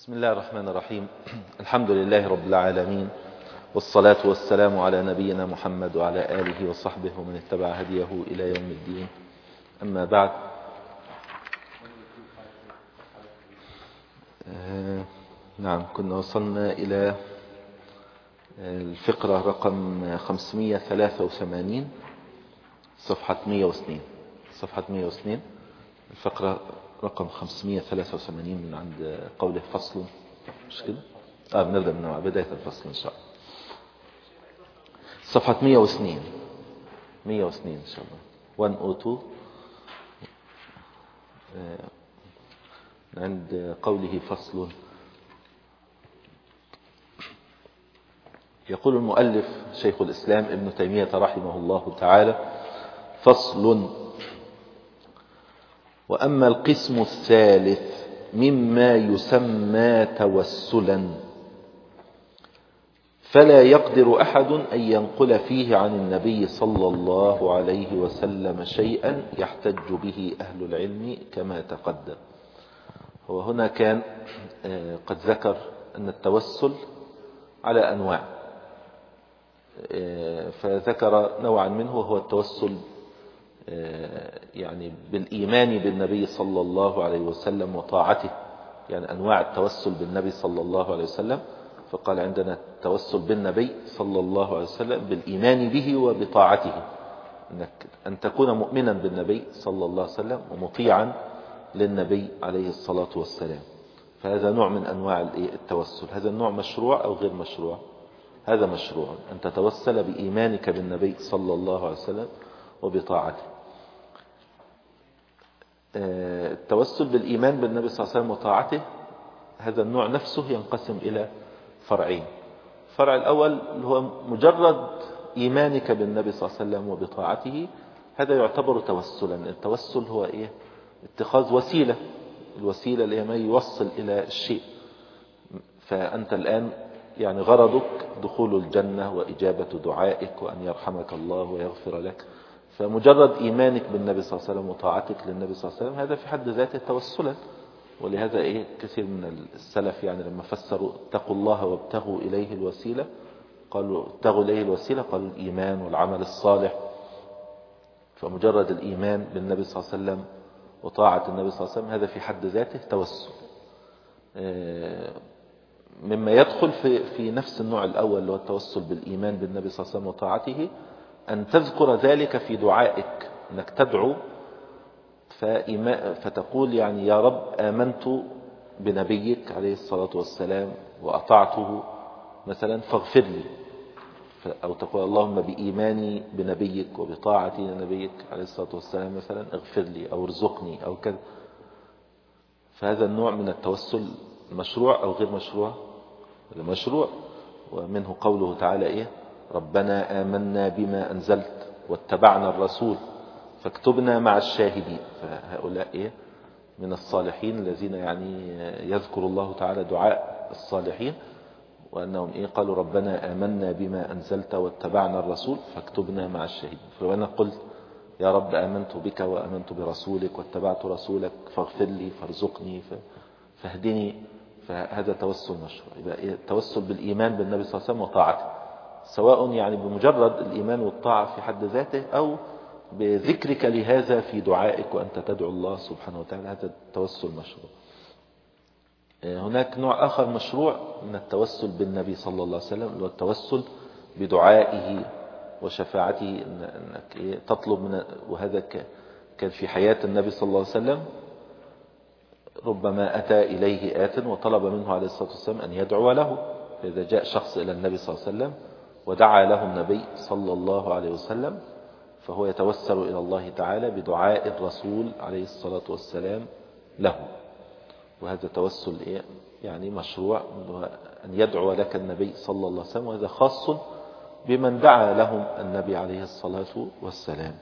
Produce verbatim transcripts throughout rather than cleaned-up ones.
بسم الله الرحمن الرحيم. الحمد لله رب العالمين، والصلاة والسلام على نبينا محمد وعلى آله وصحبه ومن اتبع هديه إلى يوم الدين. أما بعد، آه نعم كنا وصلنا إلى الفقرة رقم خمسمائة وثلاثة وثمانين صفحة مئة واثنين صفحة مئة واثنين الفقرة رقم خمسمائة وثلاثة وثمانين من عند قوله فصل. مش كده؟ آه بنبدأ من بداية الفصل إن شاء الله. صفحة مئة واثنين مئة واثنين إن شاء الله مئة واثنين آه عند قوله فصل. يقول المؤلف شيخ الإسلام ابن تيمية رحمه الله تعالى: فصل. وأما القسم الثالث مما يسمى توسلا فلا يقدر أحد أن ينقل فيه عن النبي صلى الله عليه وسلم شيئا يحتج به أهل العلم كما تقدم. هو هنا كان قد ذكر أن التوسل على أنواع، فذكر نوعا منه وهو التوسل يعني بالإيمان بالنبي صلى الله عليه وسلم وطاعته، يعني أنواع التوسل بالنبي صلى الله عليه وسلم. فقال عندنا التوسل بالنبي صلى الله عليه وسلم بالإيمان به وبطاعته، أنك أن تكون مؤمنا بالنبي صلى الله عليه وسلم ومطيعا للنبي عليه الصلاة والسلام. فهذا نوع من أنواع التوسل. هذا النوع مشروع أو غير مشروع؟ هذا مشروع، أن تتوسل بإيمانك بالنبي صلى الله عليه وسلم وبطاعته. التوسل بالإيمان بالنبي صلى الله عليه وسلم وطاعته، هذا النوع نفسه ينقسم إلى فرعين. الفرع الأول اللي هو مجرد إيمانك بالنبي صلى الله عليه وسلم وبطاعته، هذا يعتبر توسلا. التوسل هو إيه؟ اتخاذ وسيلة، الوسيلة اللي هي ما يوصل إلى الشيء. فأنت الآن يعني غرضك دخول الجنة وإجابة دعائك وأن يرحمك الله ويغفر لك. فمجرد إيمانك بالنبي صلى الله عليه وسلم وطاعتك للنبي صلى الله عليه وسلم هذا في حد ذاته توسلا. ولهذا إيه كثير من السلف يعني لما فسروا اتقوا الله وابتغوا إليه الوسيلة، قالوا ابتغوا إليه الوسيلة قالوا الإيمان والعمل الصالح. فمجرد الإيمان بالنبي صلى الله عليه وسلم وطاعة النبي صلى الله عليه وسلم هذا في حد ذاته توسل. مما يدخل في في نفس النوع الأول اللي هو التوسل بالإيمان بالنبي صلى الله عليه وسلم وطاعته، أن تذكر ذلك في دعائك، أنك تدعو فتقول يعني يا رب آمنت بنبيك عليه الصلاة والسلام وأطعته مثلا فاغفر لي، أو تقول اللهم بإيماني بنبيك وبطاعتي لنبيك عليه الصلاة والسلام مثلا اغفر لي أو ارزقني أو كذا. فهذا النوع من التوسل مشروع أو غير مشروع؟ مشروع. ومنه قوله تعالى إيه؟ ربنا آمنا بما أنزلت واتبعنا الرسول فاكتبنا مع الشاهدين. فهؤلاء إيه؟ من الصالحين الذين يعني يذكر الله تعالى دعاء الصالحين، وأنهم إيه؟ قالوا ربنا آمنا بما أنزلت واتبعنا الرسول فاكتبنا مع الشاهدين. فأنا قلت يا رب آمنت بك وآمنت برسولك واتبعت رسولك فاغفر لي فارزقني فاهدني، فهذا توسل مشروع. يبقى التوسل بالإيمان بالنبي صلى الله عليه وسلم وطاعته، سواء يعني بمجرد الإيمان والطاعة في حد ذاته أو بذكرك لهذا في دعائك وأنت تدعو الله سبحانه وتعالى، هذا التوسل مشروع. هناك نوع آخر مشروع من التوسل بالنبي صلى الله عليه وسلم، هو التوسل بدعائه وشفاعته، أنك تطلب من، وهذا كان في حياة النبي صلى الله عليه وسلم. ربما أتى إليه آت وطلب منه عليه الصلاة والسلام أن يدعو له، فإذا جاء شخص إلى النبي صلى الله عليه وسلم ودعا له النبي صلى الله عليه وسلم فهو يتوسل إلى الله تعالى بدعاء الرسول عليه الصلاة والسلام له. وهذا توسل يعني مشروع، أن يدعو لك النبي صلى الله عليه وسلم، وهذا خاص بمن دعا لهم النبي عليه الصلاة والسلام،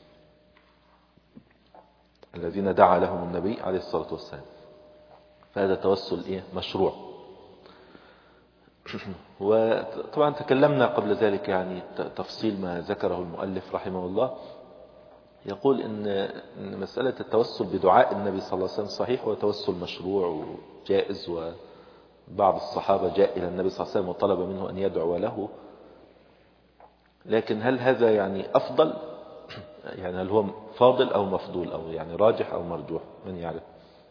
الذين دعا لهم النبي عليه الصلاة والسلام. فهذا توسل إيه؟ مشروع. وطبعا تكلمنا قبل ذلك يعني تفصيل ما ذكره المؤلف رحمه الله. يقول إن مسألة التوسل بدعاء النبي صلى الله عليه وسلم صحيح، وتوسل مشروع وجائز بعض الصحابة جاء إلى النبي صلى الله عليه وسلم وطلب منه أن يدعو له، لكن هل هذا يعني أفضل؟ يعني هل هو فاضل أو مفضول أو يعني راجح أو مرجوح؟ من يعرف؟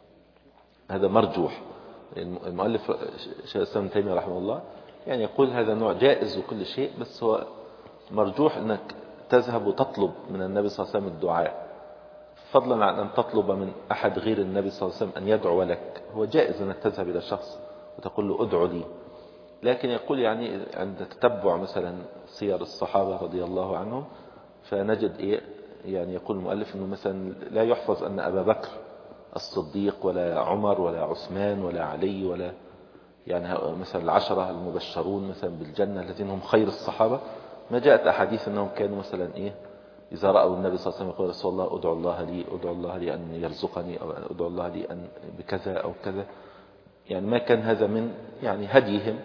هذا مرجوح. المؤلف شيخ الإسلام ابن تيمية رحمه الله يعني يقول هذا نوع جائز وكل شيء، بس هو مرجوح أنك تذهب وتطلب من النبي صلى الله عليه وسلم الدعاء، فضلا عن أن تطلب من أحد غير النبي صلى الله عليه وسلم أن يدعو لك. هو جائز أنك تذهب إلى شخص وتقول له ادعو لي، لكن يقول يعني عند تتبع مثلا سير الصحابة رضي الله عنهم فنجد إيه يعني يقول المؤلف أنه مثلا لا يحفظ أن أبا بكر الصديق ولا عمر ولا عثمان ولا علي ولا يعني مثلا العشرة المبشرون مثلا بالجنة الذين هم خير الصحابة، ما جاءت أحاديث أنهم كانوا مثلا إيه إذا رأوا النبي صلى الله عليه وسلم يقول رسول الله ادعو الله لي ادعو الله لي أن يرزقني أو ادعو الله لي أن بكذا أو كذا، يعني ما كان هذا من يعني هديهم،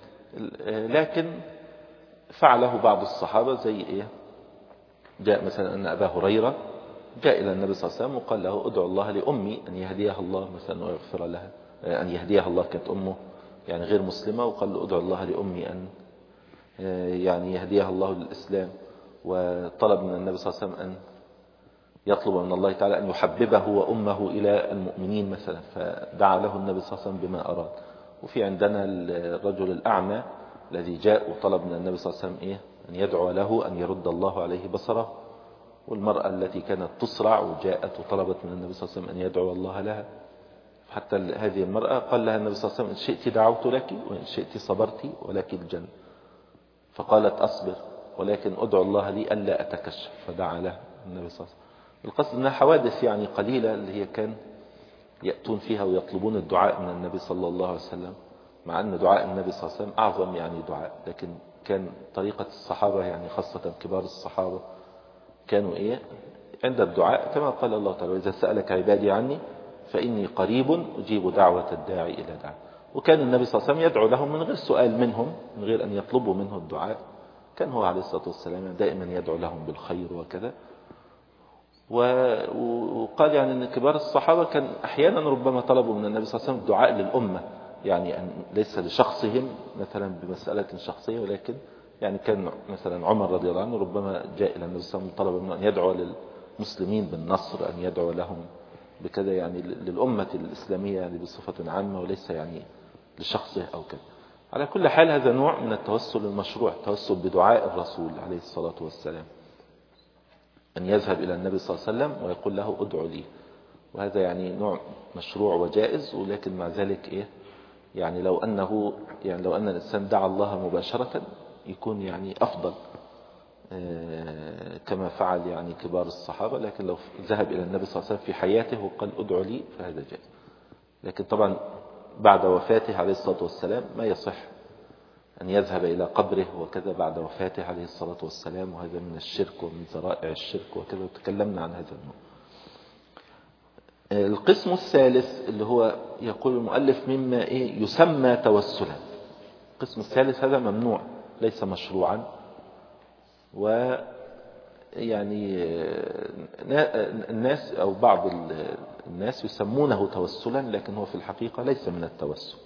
لكن فعله بعض الصحابة زي إيه جاء مثلا أن أبا هريرة جاء إلى النبي صلى الله عليه وسلم وقال له ادعو الله لأمي أن يهديها الله مثلا ويغفر لها، أن يهديها الله، كانت أمه يعني غير مسلمة، وقال له ادعو الله لأمي أن يعني يهديها الله للإسلام، وطلب من النبي صلى الله عليه وسلم أن يطلب من الله تعالى أن يحببه وأمه إلى المؤمنين مثلا، فدعا له النبي صلى الله عليه وسلم بما أراد. وفي عندنا الرجل الأعمى الذي جاء وطلب من النبي صلى الله عليه وسلم إيه أن يدعو له أن يرد الله عليه بصره، والمرأة التي كانت تصرع وجاءت وطلبت من النبي صلى الله عليه وسلم أن يدعو الله لها، حتى هذه المرأة قال لها النبي صلى الله عليه وسلم إن شئت دعوت لك وإن شئت صبرت ولك الجنة، فقالت أصبر ولكن أدعو الله لي ألا أتكشف، فدعا له النبي صلى الله عليه وسلم. القصد أنها حوادث يعني قليلة اللي هي كان يأتون فيها ويطلبون الدعاء من النبي صلى الله عليه وسلم، مع أن دعاء النبي صلى الله عليه وسلم أعظم يعني دعاء، لكن كان طريقة الصحابة يعني خاصة كبار الصحابة كانوا إيه عند الدعاء كما قال الله تعالى إذا سألك عبادي عني فإني قريب أجيب دعوة الداعي إلى دعوة. وكان النبي صلى الله عليه وسلم يدعو لهم من غير سؤال منهم، من غير أن يطلبوا منه الدعاء، كان هو عليه الصلاة والسلام دائما يدعو لهم بالخير وكذا. وقال يعني أن كبار الصحابة كان أحيانا ربما طلبوا من النبي صلى الله عليه وسلم الدعاء للأمة، يعني أن ليس لشخصهم مثلا بمسألة شخصية، ولكن يعني كان مثلا عمر رضي الله عنه ربما جاء إلى النبي صلى الله عليه وسلم طلب منه أن يدعو للمسلمين بالنصر، أن يدعو لهم بكذا يعني للأمة الإسلامية يعني بصفة عامة وليس يعني لشخصه أو كذا. على كل حال هذا نوع من التوسل المشروع، التوسل بدعاء الرسول عليه الصلاة والسلام، أن يذهب إلى النبي صلى الله عليه وسلم ويقول له ادعو لي، وهذا يعني نوع مشروع وجائز، ولكن مع ذلك إيه يعني لو أنه يعني لو أن الإنسان دعا الله مباشرة يكون يعني أفضل كما فعل يعني كبار الصحابة، لكن لو ذهب إلى النبي صلى الله عليه وسلم في حياته وقال ادعو لي فهذا جائز. لكن طبعا بعد وفاته عليه الصلاة والسلام ما يصح أن يذهب إلى قبره وكذا بعد وفاته عليه الصلاة والسلام، وهذا من الشرك ومن ذرائع الشرك وكذا، وتكلمنا عن هذا النوع. القسم الثالث اللي هو يقول المؤلف مما إيه يسمى توسلا. القسم الثالث هذا ممنوع ليس مشروعا، ويعني الناس أو بعض الناس يسمونه توسلا، لكن هو في الحقيقة ليس من التوسل.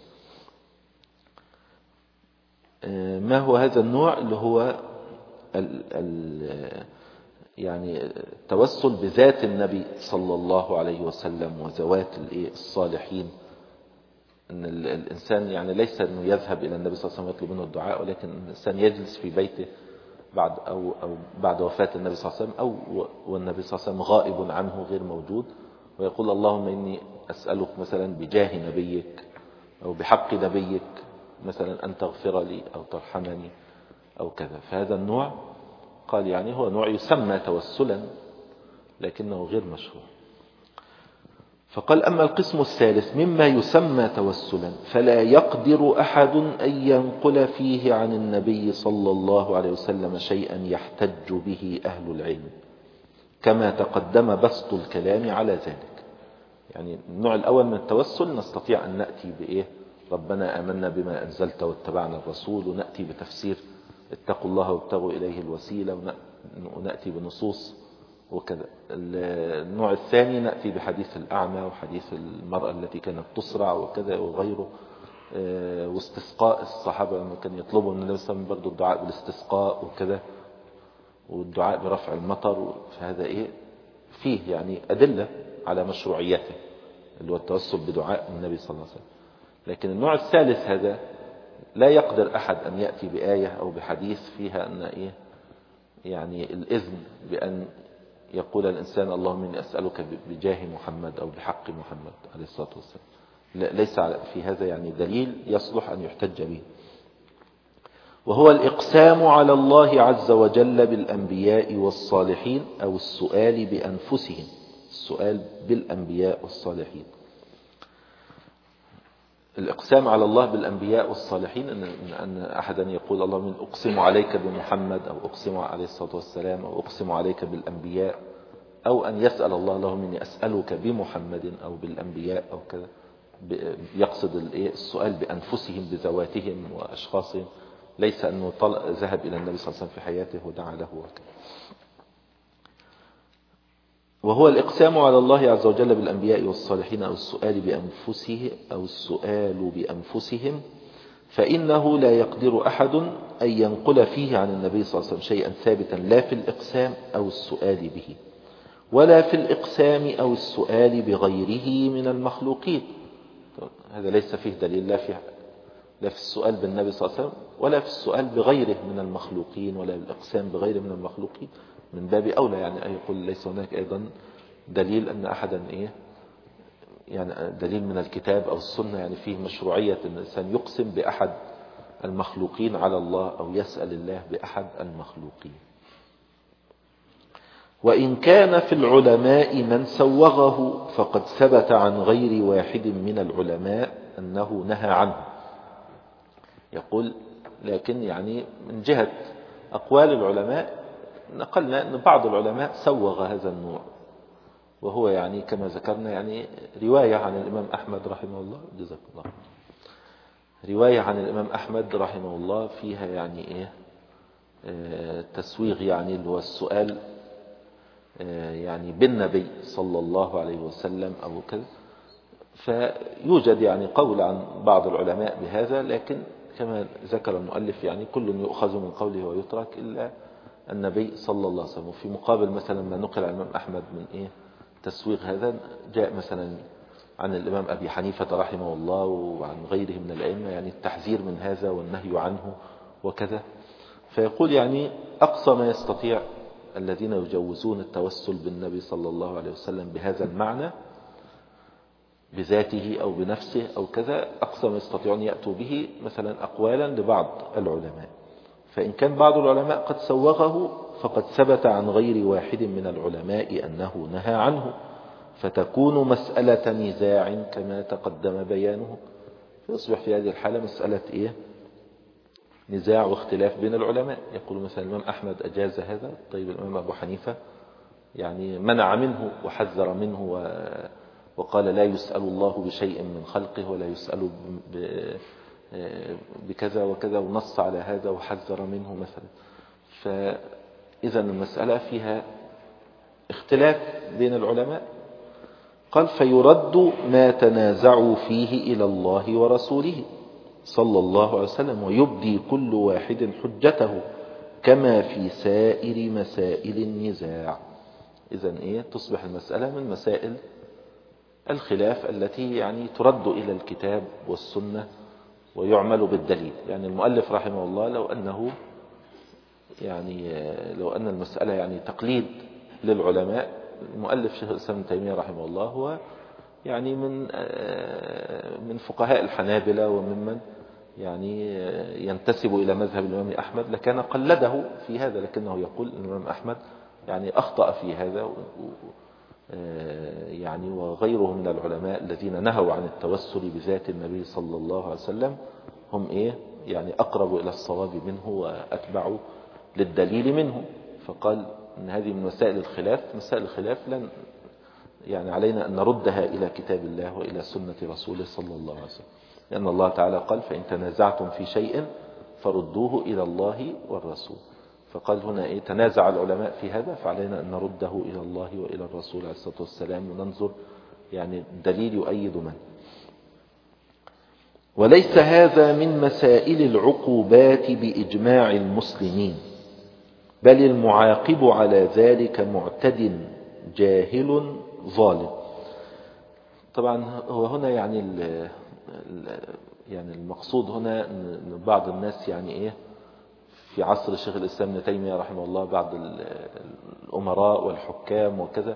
ما هو هذا النوع اللي هو ال ال يعني التوسل بذات النبي صلى الله عليه وسلم وذوات الصالحين، أن الإنسان يعني ليس أنه يذهب إلى النبي صلى الله عليه وسلم يطلب منه الدعاء، ولكن الإنسان يجلس في بيته بعد أو, أو بعد وفاة النبي صلى الله عليه وسلم، أو والنبي صلى الله عليه وسلم غائب عنه غير موجود، ويقول اللهم إني أسألك مثلا بجاه نبيك أو بحق نبيك مثلا أن تغفر لي أو ترحمني أو كذا. فهذا النوع قال يعني هو نوع يسمى توسلا لكنه غير مشروع. فقال أما القسم الثالث مما يسمى توسلا فلا يقدر أحد أن ينقل فيه عن النبي صلى الله عليه وسلم شيئا يحتج به أهل العلم، كما تقدم بسط الكلام على ذلك. يعني النوع الأول من التوسل نستطيع أن نأتي بإيه ربنا آمنا بما أنزلت واتبعنا الرسول، ونأتي بتفسير اتقوا الله وابتغوا إليه الوسيلة، ونأتي بنصوص وكذا. النوع الثاني نأتي بحديث الأعمى وحديث المرأة التي كانت تصرع وكذا وغيره، واستسقاء الصحابة لما كان يطلبوا من النبي صلى الله عليه وسلم برضه الدعاء بالاستسقاء وكذا، والدعاء برفع المطر. فهذا إيه فيه يعني أدلة على مشروعيته اللي هو التوسل بدعاء النبي صلى الله عليه وسلم. لكن النوع الثالث هذا لا يقدر أحد أن يأتي بآية أو بحديث فيها أن إيه يعني الإذن بأن يقول الإنسان اللهم إني أسألك بجاه محمد أو بحق محمد عليه الصلاة والسلام. ليس في هذا يعني دليل يصلح أن يحتج به. وهو الإقسام على الله عز وجل بالأنبياء والصالحين أو السؤال بأنفسهم، السؤال بالأنبياء والصالحين. الإقسام على الله بالأنبياء والصالحين أن, أن أحدا يقول اللهم إني أقسم عليك بمحمد أو أقسم عليه الصلاة والسلام أو أقسم عليك بالأنبياء، أو أن يسأل الله اللهم إني أسألك بمحمد أو بالأنبياء أو كذا، يقصد السؤال بأنفسهم بذواتهم وأشخاصهم، ليس أنه ذهب إلى النبي صلى الله عليه وسلم في حياته ودعا له وكذا. وهو الإقسام على الله عز وجل بالأنبياء والصالحين أو السؤال بأنفسه أو السؤال بأنفسهم، فإنه لا يقدر أحد أن ينقل فيه عن النبي صلى الله عليه وسلم شيئا ثابتا لا في الإقسام أو السؤال به، ولا في الإقسام أو السؤال بغيره من المخلوقين. هذا ليس فيه دليل لا في لا في السؤال بالنبي صلى الله عليه وسلم ولا في السؤال بغيره من المخلوقين ولا الإقسام بغيره من المخلوقين. من باب أولى يعني أن يقول ليس هناك أيضا دليل أن أحدا إيه يعني دليل من الكتاب أو السنة يعني فيه مشروعية أن الإنسان يقسم بأحد المخلوقين على الله أو يسأل الله بأحد المخلوقين. وإن كان في العلماء من سوغه فقد ثبت عن غير واحد من العلماء أنه نهى عنه. يقول لكن يعني من جهة أقوال العلماء نقلنا أن بعض العلماء سوغ هذا النوع، وهو يعني كما ذكرنا يعني رواية عن الإمام أحمد رحمه الله جزاك الله رواية عن الإمام أحمد رحمه الله فيها يعني إيه آه تسويغ يعني اللي هو السؤال آه يعني بالنبي صلى الله عليه وسلم أو كذا. فيوجد يعني قول عن بعض العلماء بهذا، لكن كما ذكر المؤلف يعني كل يؤخذ من قوله ويترك إلا النبي صلى الله عليه وسلم. وفي مقابل مثلا ما نقل عن الإمام أحمد من إيه تسويغ هذا جاء مثلا عن الإمام أبي حنيفة رحمه الله وعن غيره من الأئمة يعني التحذير من هذا والنهي عنه وكذا. فيقول يعني أقصى ما يستطيع الذين يجوزون التوسل بالنبي صلى الله عليه وسلم بهذا المعنى بذاته أو بنفسه أو كذا، أقصى ما يستطيعون يأتوا به مثلا أقوالا لبعض العلماء. فإن كان بعض العلماء قد سوغه فقد ثبت عن غير واحد من العلماء أنه نهى عنه، فتكون مسألة نزاع كما تقدم بيانه. فيصبح في هذه الحالة مسألة إيه نزاع واختلاف بين العلماء. يقول مثلا الإمام أحمد أجاز هذا، طيب الإمام أبو حنيفة يعني منع منه وحذر منه وقال لا يسأل الله بشيء من خلقه ولا يسأل بكذا وكذا، ونص على هذا وحذر منه مثلا. فإذا المسألة فيها اختلاف بين العلماء. قال فيرد ما تنازعوا فيه إلى الله ورسوله صلى الله عليه وسلم، ويبدي كل واحد حجته كما في سائر مسائل النزاع. إذن إيه تصبح المسألة من مسائل الخلاف التي يعني ترد إلى الكتاب والسنة ويعمل بالدليل. يعني المؤلف رحمه الله لو أنه يعني لو أن المسألة يعني تقليد للعلماء، المؤلف شيخ الإسلام ابن تيمية رحمه الله هو يعني من من فقهاء الحنابلة وممن يعني ينتسب إلى مذهب الإمام أحمد لكان قلده في هذا، لكنه يقول الإمام أحمد يعني أخطأ في هذا يعني وغيره من العلماء الذين نهوا عن التوسل بذات النبي صلى الله عليه وسلم هم إيه يعني أقرب إلى الصواب منه وأتبع للدليل منه. فقال إن هذه من مسائل الخلاف، مسائل الخلاف لن يعني علينا أن نردها إلى كتاب الله وإلى سنة رسوله صلى الله عليه وسلم، لأن الله تعالى قال فإن تنازعتم في شيء فردوه إلى الله والرسول. فقال هنا إيه تنازع العلماء في هذا فعلينا أن نرده إلى الله وإلى الرسول عليه الصلاة والسلام وننظر يعني الدليل يؤيد من. وليس هذا من مسائل العقوبات بإجماع المسلمين، بل المعاقب على ذلك معتد جاهل ظالم. طبعا هو هنا يعني ال يعني المقصود هنا أن بعض الناس يعني إيه في عصر الشيخ الإسلام ابن تيمية رحمه الله بعض الأمراء والحكام وكذا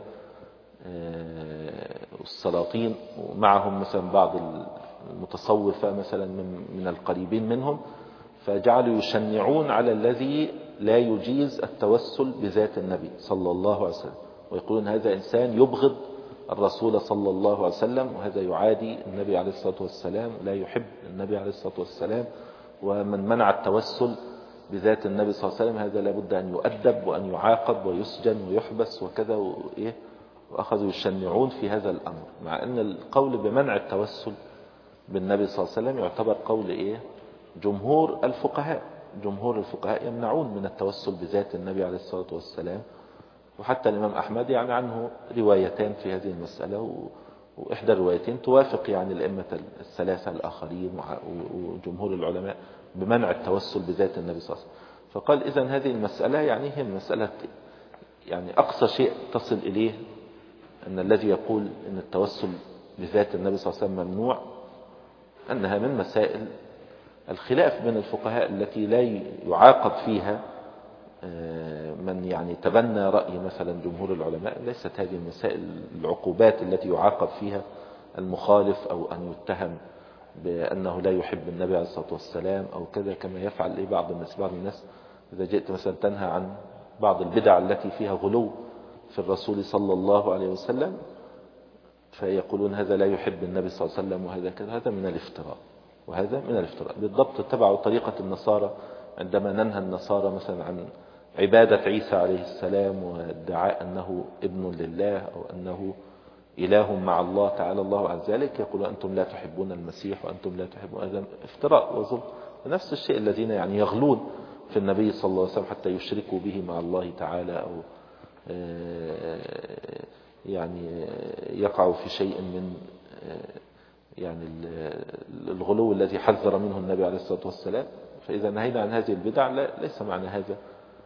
والسلاطين ومعهم مثلا بعض المتصوفة مثلا من من القريبين منهم، فجعلوا يشنعون على الذي لا يجيز التوسل بذات النبي صلى الله عليه وسلم، ويقولون هذا إنسان يبغض الرسول صلى الله عليه وسلم، وهذا يعادي النبي عليه الصلاة والسلام، لا يحب النبي عليه الصلاة والسلام، ومن منع التوسل بذات النبي صلى الله عليه وسلم هذا لابد أن يؤدب وأن يعاقب ويسجن ويحبس وكذا وإيه. وأخذوا يشنعون في هذا الأمر، مع أن القول بمنع التوسل بالنبي صلى الله عليه وسلم يعتبر قول إيه جمهور الفقهاء. جمهور الفقهاء يمنعون من التوسل بذات النبي عليه الصلاة والسلام، وحتى الإمام أحمد يعني عنه روايتان في هذه المسألة، وإحدى الروايتين توافق يعني الأئمة الثلاثة الآخرين وجمهور العلماء بمنع التوسل بذات النبي صلى الله عليه وسلم. فقال إذن هذه المسألة يعني هي مسألة يعني أقصى شيء تصل إليه أن الذي يقول أن التوسل بذات النبي صلى الله عليه وسلم ممنوع أنها من مسائل الخلاف بين الفقهاء التي لا يعاقب فيها من يعني تبنى رأي مثلا جمهور العلماء. ليست هذه المسائل العقوبات التي يعاقب فيها المخالف أو أن يتهم بأنه لا يحب النبي عليه الصلاة والسلام أو كذا، كما يفعل إيه بعض الناس. بعض الناس إذا جئت مثلا تنهى عن بعض البدع التي فيها غلو في الرسول صلى الله عليه وسلم فيقولون هذا لا يحب النبي صلى الله عليه وسلم وهذا كذا. هذا من الافتراء، وهذا من الافتراء بالضبط. اتبعوا طريقة النصارى عندما ننهى النصارى مثلا عن عبادة عيسى عليه السلام وادعاء أنه ابن لله أو أنه إله مع الله تعالى الله عن ذلك، يقولون أنتم لا تحبون المسيح وأنتم لا تحبون. هذا افتراء وظلم. ونفس الشيء الذين يعني يغلون في النبي صلى الله عليه وسلم حتى يشركوا به مع الله تعالى أو يعني يقعوا في شيء من يعني الغلو الذي حذر منه النبي عليه الصلاة والسلام. فإذا نهينا عن هذه البدع ليس معنى هذا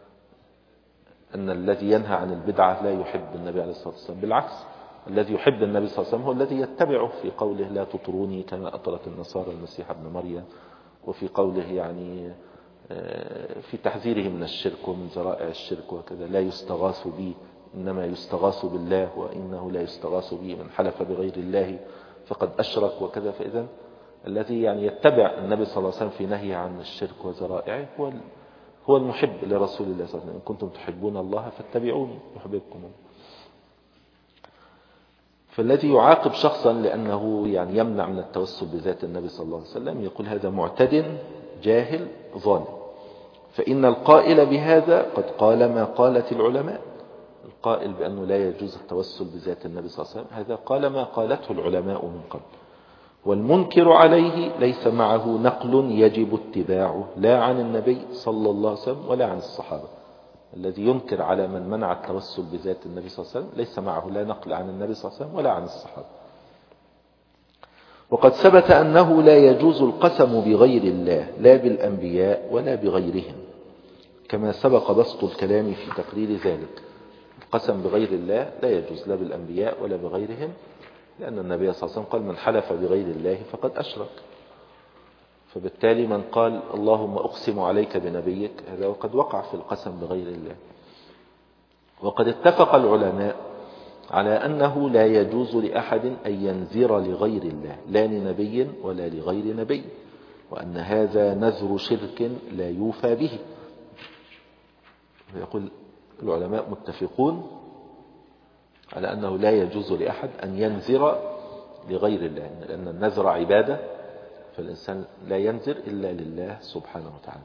أن الذي ينهى عن البدعة لا يحب النبي عليه الصلاة والسلام. بالعكس، الذي يحب النبي صلى الله عليه وسلم هو الذي يتبعه في قوله لا تطروني كما أطرت النصارى المسيح ابن مريم، وفي قوله يعني في تحذيره من الشرك ومن ذرائع الشرك وكذا لا يستغاث بي إنما يستغاث بالله وإنه لا يستغاث بي من حلف بغير الله فقد أشرك وكذا. فإذا الذي يعني يتبع النبي صلى الله عليه وسلم في نهي عن الشرك وذرائعه هو هو المحب لرسول الله صلى الله عليه وسلم. إن كنتم تحبون الله فاتبعوني يحببكم الله. فالذي يعاقب شخصا لأنه يعني يمنع من التوسل بذات النبي صلى الله عليه وسلم يقول هذا معتد جاهل ظالم. فإن القائل بهذا قد قال ما قالت العلماء. القائل بأنه لا يجوز التوسل بذات النبي صلى الله عليه وسلم هذا قال ما قالته العلماء من قبل. والمنكر عليه ليس معه نقل يجب اتباعه لا عن النبي صلى الله عليه وسلم ولا عن الصحابة. الذي ينكر على من منع التوسل بذات النبي صلى الله عليه وسلم ليس معه لا نقل عن النبي صلى الله عليه وسلم ولا عن الصحابة. وقد ثبت أنه لا يجوز القسم بغير الله لا بالأنبياء ولا بغيرهم، كما سبق بسط الكلام في تقرير ذلك. القسم بغير الله لا يجوز لا بالأنبياء ولا بغيرهم، لأن النبي صلى الله عليه وسلم قال من حلف بغير الله فقد أشرك. فبالتالي من قال اللهم أقسم عليك بنبيك هذا وقد وقع في القسم بغير الله. وقد اتفق العلماء على أنه لا يجوز لأحد أن ينذر لغير الله لا لنبي ولا لغير نبي، وأن هذا نذر شرك لا يوفى به. يقول العلماء متفقون على أنه لا يجوز لأحد أن ينذر لغير الله، لأن النذر عبادة، فالإنسان لا ينذر إلا لله سبحانه وتعالى.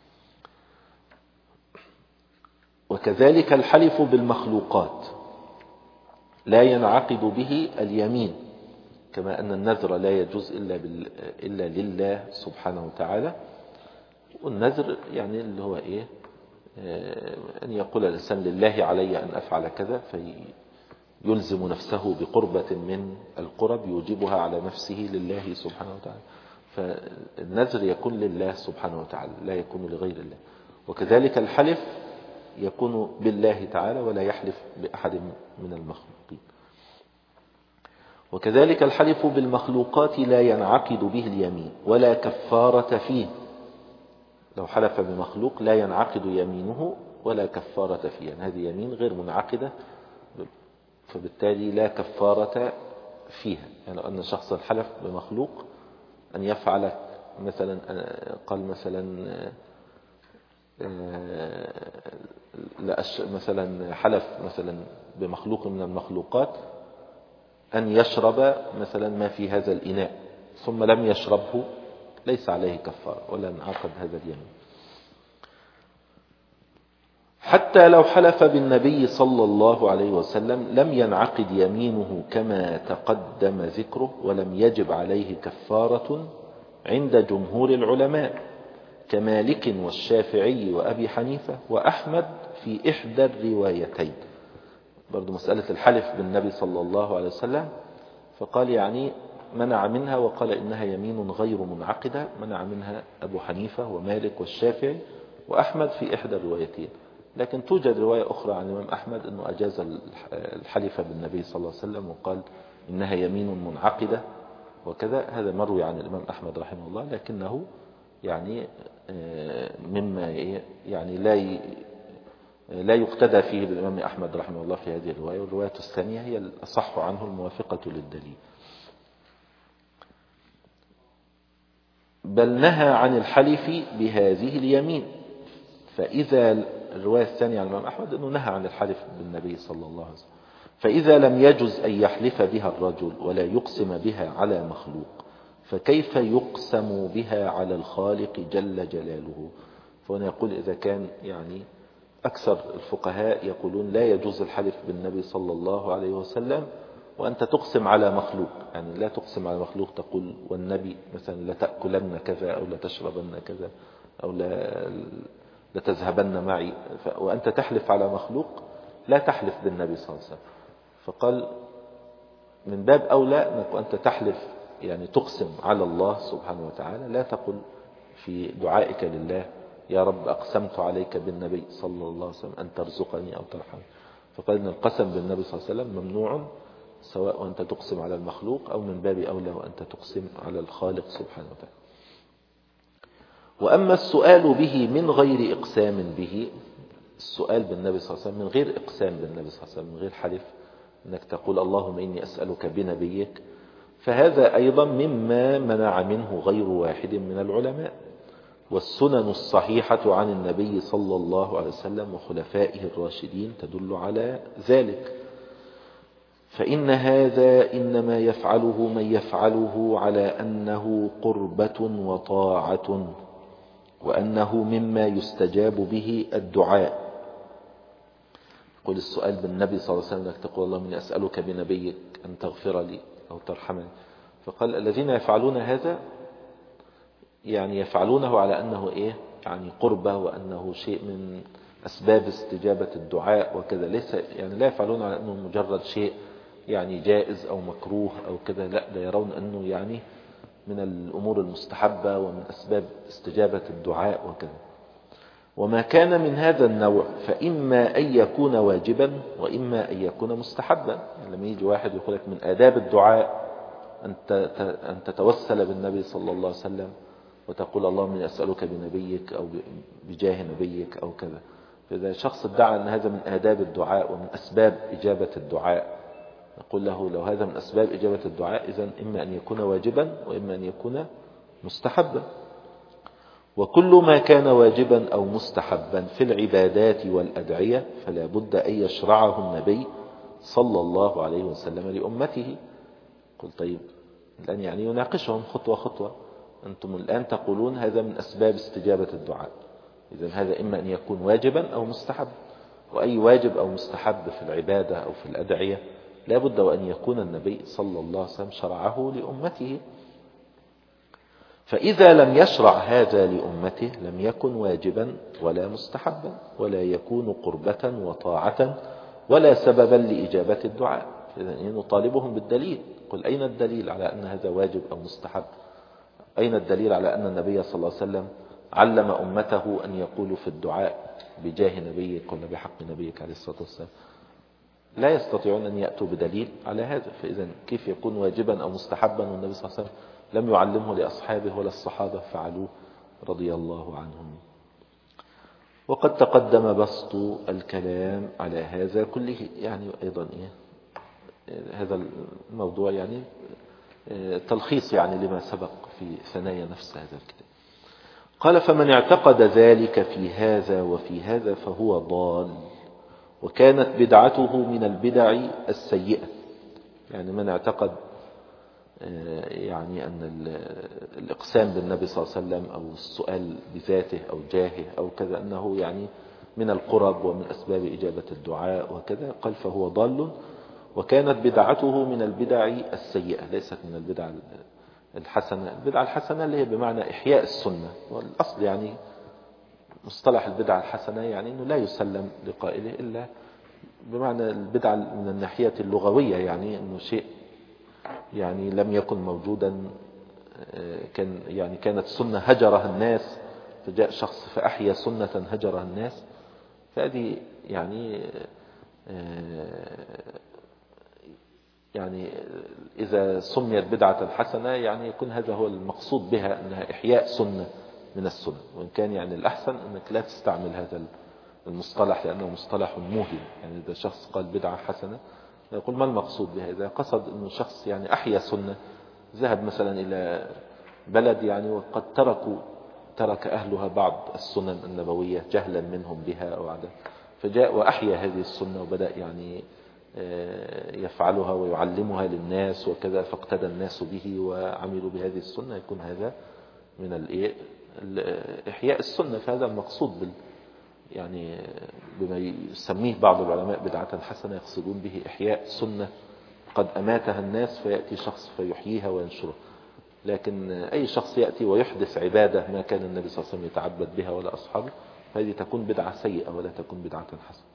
وكذلك الحلف بالمخلوقات لا ينعقد به اليمين، كما أن النذر لا يجوز إلا, بال... إلا لله سبحانه وتعالى. والنذر يعني اللي هو إيه أن يقول الإنسان لله علي أن أفعل كذا فيلزم نفسه بقربة من القرب يوجبها على نفسه لله سبحانه وتعالى. فالنذر يكون لله سبحانه وتعالى لا يكون لغير الله. وكذلك الحلف يكون بالله تعالى ولا يحلف بأحد من المخلوقين. وكذلك الحلف بالمخلوقات لا ينعقد به اليمين ولا كفارة فيه. لو حلف بمخلوق لا ينعقد يمينه ولا كفارة فيه، يعني هذه يمين غير منعقدة، فبالتالي لا كفارة فيها. يعني أن شخصا حلف بمخلوق أن يفعل مثلا، قال مثلا مثلا حلف مثلا بمخلوق من المخلوقات أن يشرب مثلا ما في هذا الإناء ثم لم يشربه، ليس عليه كفارة ولا انعقد هذا اليمين. حتى لو حلف بالنبي صلى الله عليه وسلم لم ينعقد يمينه كما تقدم ذكره، ولم يجب عليه كفارة عند جمهور العلماء كمالك والشافعي وأبي حنيفة وأحمد في إحدى الروايتين. برضو مسألة الحلف بالنبي صلى الله عليه وسلم، فقال يعني منع منها وقال إنها يمين غير منعقدة، منع منها أبو حنيفة ومالك والشافعي وأحمد في إحدى الروايتين. لكن توجد رواية أخرى عن الإمام أحمد أنه أجاز الحلف بالنبي صلى الله عليه وسلم وقال إنها يمين منعقدة وكذا. هذا مروي عن الإمام أحمد رحمه الله، لكنه يعني مما يعني لا لا يقتدى فيه بالإمام أحمد رحمه الله في هذه الرواية. والرواية الثانية هي الأصح عنه الموافقة للدليل. بل نهى عن الحلف بهذه اليمين. فإذا الرواية الثانية عن الإمام أحمد أنه نهى عن الحلف بالنبي صلى الله عليه وسلم. فإذا لم يجز أن يحلف بها الرجل ولا يقسم بها على مخلوق، فكيف يقسم بها على الخالق جل جلاله؟ فهنا يقول إذا كان يعني أكثر الفقهاء يقولون لا يجوز الحلف بالنبي صلى الله عليه وسلم وأنت تقسم على مخلوق، يعني لا تقسم على مخلوق تقول والنبي مثلا لا تأكلن كذا أو لا تشربن كذا أو لا لتذهبن معي، وأنت تحلف على مخلوق لا تحلف بالنبي صلى الله عليه وسلم. فقال من باب أولى أنك أنت تحلف يعني تقسم على الله سبحانه وتعالى، لا تقل في دعائك لله يا رب أقسمت عليك بالنبي صلى الله عليه وسلم أن ترزقني أو ترحمني. فقال إن القسم بالنبي صلى الله عليه وسلم ممنوع، سواء أنت تقسم على المخلوق أو من باب أولى وأنت تقسم على الخالق سبحانه وتعالى. وأما السؤال به من غير إقسام به، السؤال بالنبي صلى الله عليه وسلم من غير إقسام بالنبي صلى الله عليه وسلم، من غير حلف، أنك تقول اللهم إني أسألك بنبيك، فهذا أيضا مما منع منه غير واحد من العلماء. والسنن الصحيحة عن النبي صلى الله عليه وسلم وخلفائه الراشدين تدل على ذلك. فإن هذا إنما يفعله من يفعله على أنه قربة وطاعة، وأنه مما يستجاب به الدعاء. قل السؤال بالنبي صلى الله عليه وسلم أنك تقول اللهم إني أسألك بنبيك أن تغفر لي أو ترحمني. فقال الذين يفعلون هذا يعني يفعلونه على أنه إيه يعني قربة وأنه شيء من أسباب استجابة الدعاء وكذا، ليس يعني لا يفعلون على أنه مجرد شيء يعني جائز أو مكروه أو كذا، لا، ده يرون أنه يعني من الأمور المستحبة ومن أسباب استجابة الدعاء وكذا. وما كان من هذا النوع فإما أن يكون واجبا وإما أن يكون مستحبا. يعني لما يجي واحد يقول لك من آداب الدعاء أن تتوسل بالنبي صلى الله عليه وسلم وتقول اللهم إني أسألك بنبيك أو بجاه نبيك أو كذا، فإذا شخص ادعى أن هذا من آداب الدعاء ومن أسباب إجابة الدعاء، نقول له لو هذا من أسباب إجابة الدعاء إذن إما أن يكون واجبا وإما أن يكون مستحبا. وكل ما كان واجبا أو مستحبا في العبادات والأدعية فلا بد أن يشرعه النبي صلى الله عليه وسلم لأمته. قل طيب الآن يعني يناقشهم خطوة خطوة، أنتم الآن تقولون هذا من أسباب استجابة الدعاء، إذن هذا إما أن يكون واجبا أو مستحب، وأي واجب أو مستحب في العبادة أو في الأدعية لا بد وأن يكون النبي صلى الله عليه وسلم شرعه لأمته. فإذا لم يشرع هذا لأمته لم يكن واجبا ولا مستحبا ولا يكون قربة وطاعة ولا سببا لإجابة الدعاء. إذن نطالبهم بالدليل، قل أين الدليل على أن هذا واجب أو مستحب؟ أين الدليل على أن النبي صلى الله عليه وسلم علم أمته أن يقولوا في الدعاء بجاه نبيك ولا بحق نبيك عليه الصلاة والسلام؟ لا يستطيعون أن يأتوا بدليل على هذا. فإذا كيف يكون واجبا أو مستحبا والنبي صلى الله عليه وسلم لم يعلمه لأصحابه ولا الصحابة فعلوه رضي الله عنهم؟ وقد تقدم بسط الكلام على هذا كله، يعني أيضا إيه هذا الموضوع يعني تلخيص يعني لما سبق في ثنايا نفس هذا الكتاب. قال: فمن اعتقد ذلك في هذا وفي هذا فهو ضال، وكانت بدعته من البدع السيئة. يعني من اعتقد يعني أن الإقسام بالنبي صلى الله عليه وسلم أو السؤال بذاته أو جاهه أو كذا أنه يعني من القرب ومن أسباب إجابة الدعاء وكذا، قال فهو ضال، وكانت بدعته من البدع السيئة ليست من البدع الحسنة. البدعة الحسنة اللي هي بمعنى إحياء السنة، والأصل يعني مصطلح البدعة الحسنة يعني أنه لا يسلم لقائله إلا بمعنى البدعة من الناحية اللغوية، يعني أنه شيء يعني لم يكن موجودا، كان يعني كانت سنة هجرها الناس فجاء شخص فأحيا سنة هجرها الناس، فهذه يعني يعني إذا سميت بدعة حسنة يعني يكون هذا هو المقصود بها، أنها إحياء سنة من السنة. وإن كان يعني الأحسن أنك لا تستعمل هذا المصطلح لأنه مصطلح موهم. يعني إذا شخص قال بدعة حسنة يقول ما المقصود بها؟ إذا قصد أنه شخص يعني أحيا سنة، ذهب مثلا إلى بلد يعني وقد تركوا ترك أهلها بعض السنن النبوية جهلا منهم بها أو عدم، فجاء وأحيا هذه السنة وبدأ يعني يفعلها ويعلمها للناس وكذا، فاقتدى الناس به وعملوا بهذه السنة، يكون هذا من إحياء السنة. فهذا المقصود بال يعني بما يسميه بعض العلماء بدعة حسنة، يقصدون به إحياء سنة قد أماتها الناس فيأتي شخص فيحييها وينشرها. لكن أي شخص يأتي ويحدث عبادة ما كان النبي صلى الله عليه وسلم يتعبد بها ولا أصحابه، فهذه تكون بدعة سيئة ولا تكون بدعة حسنة.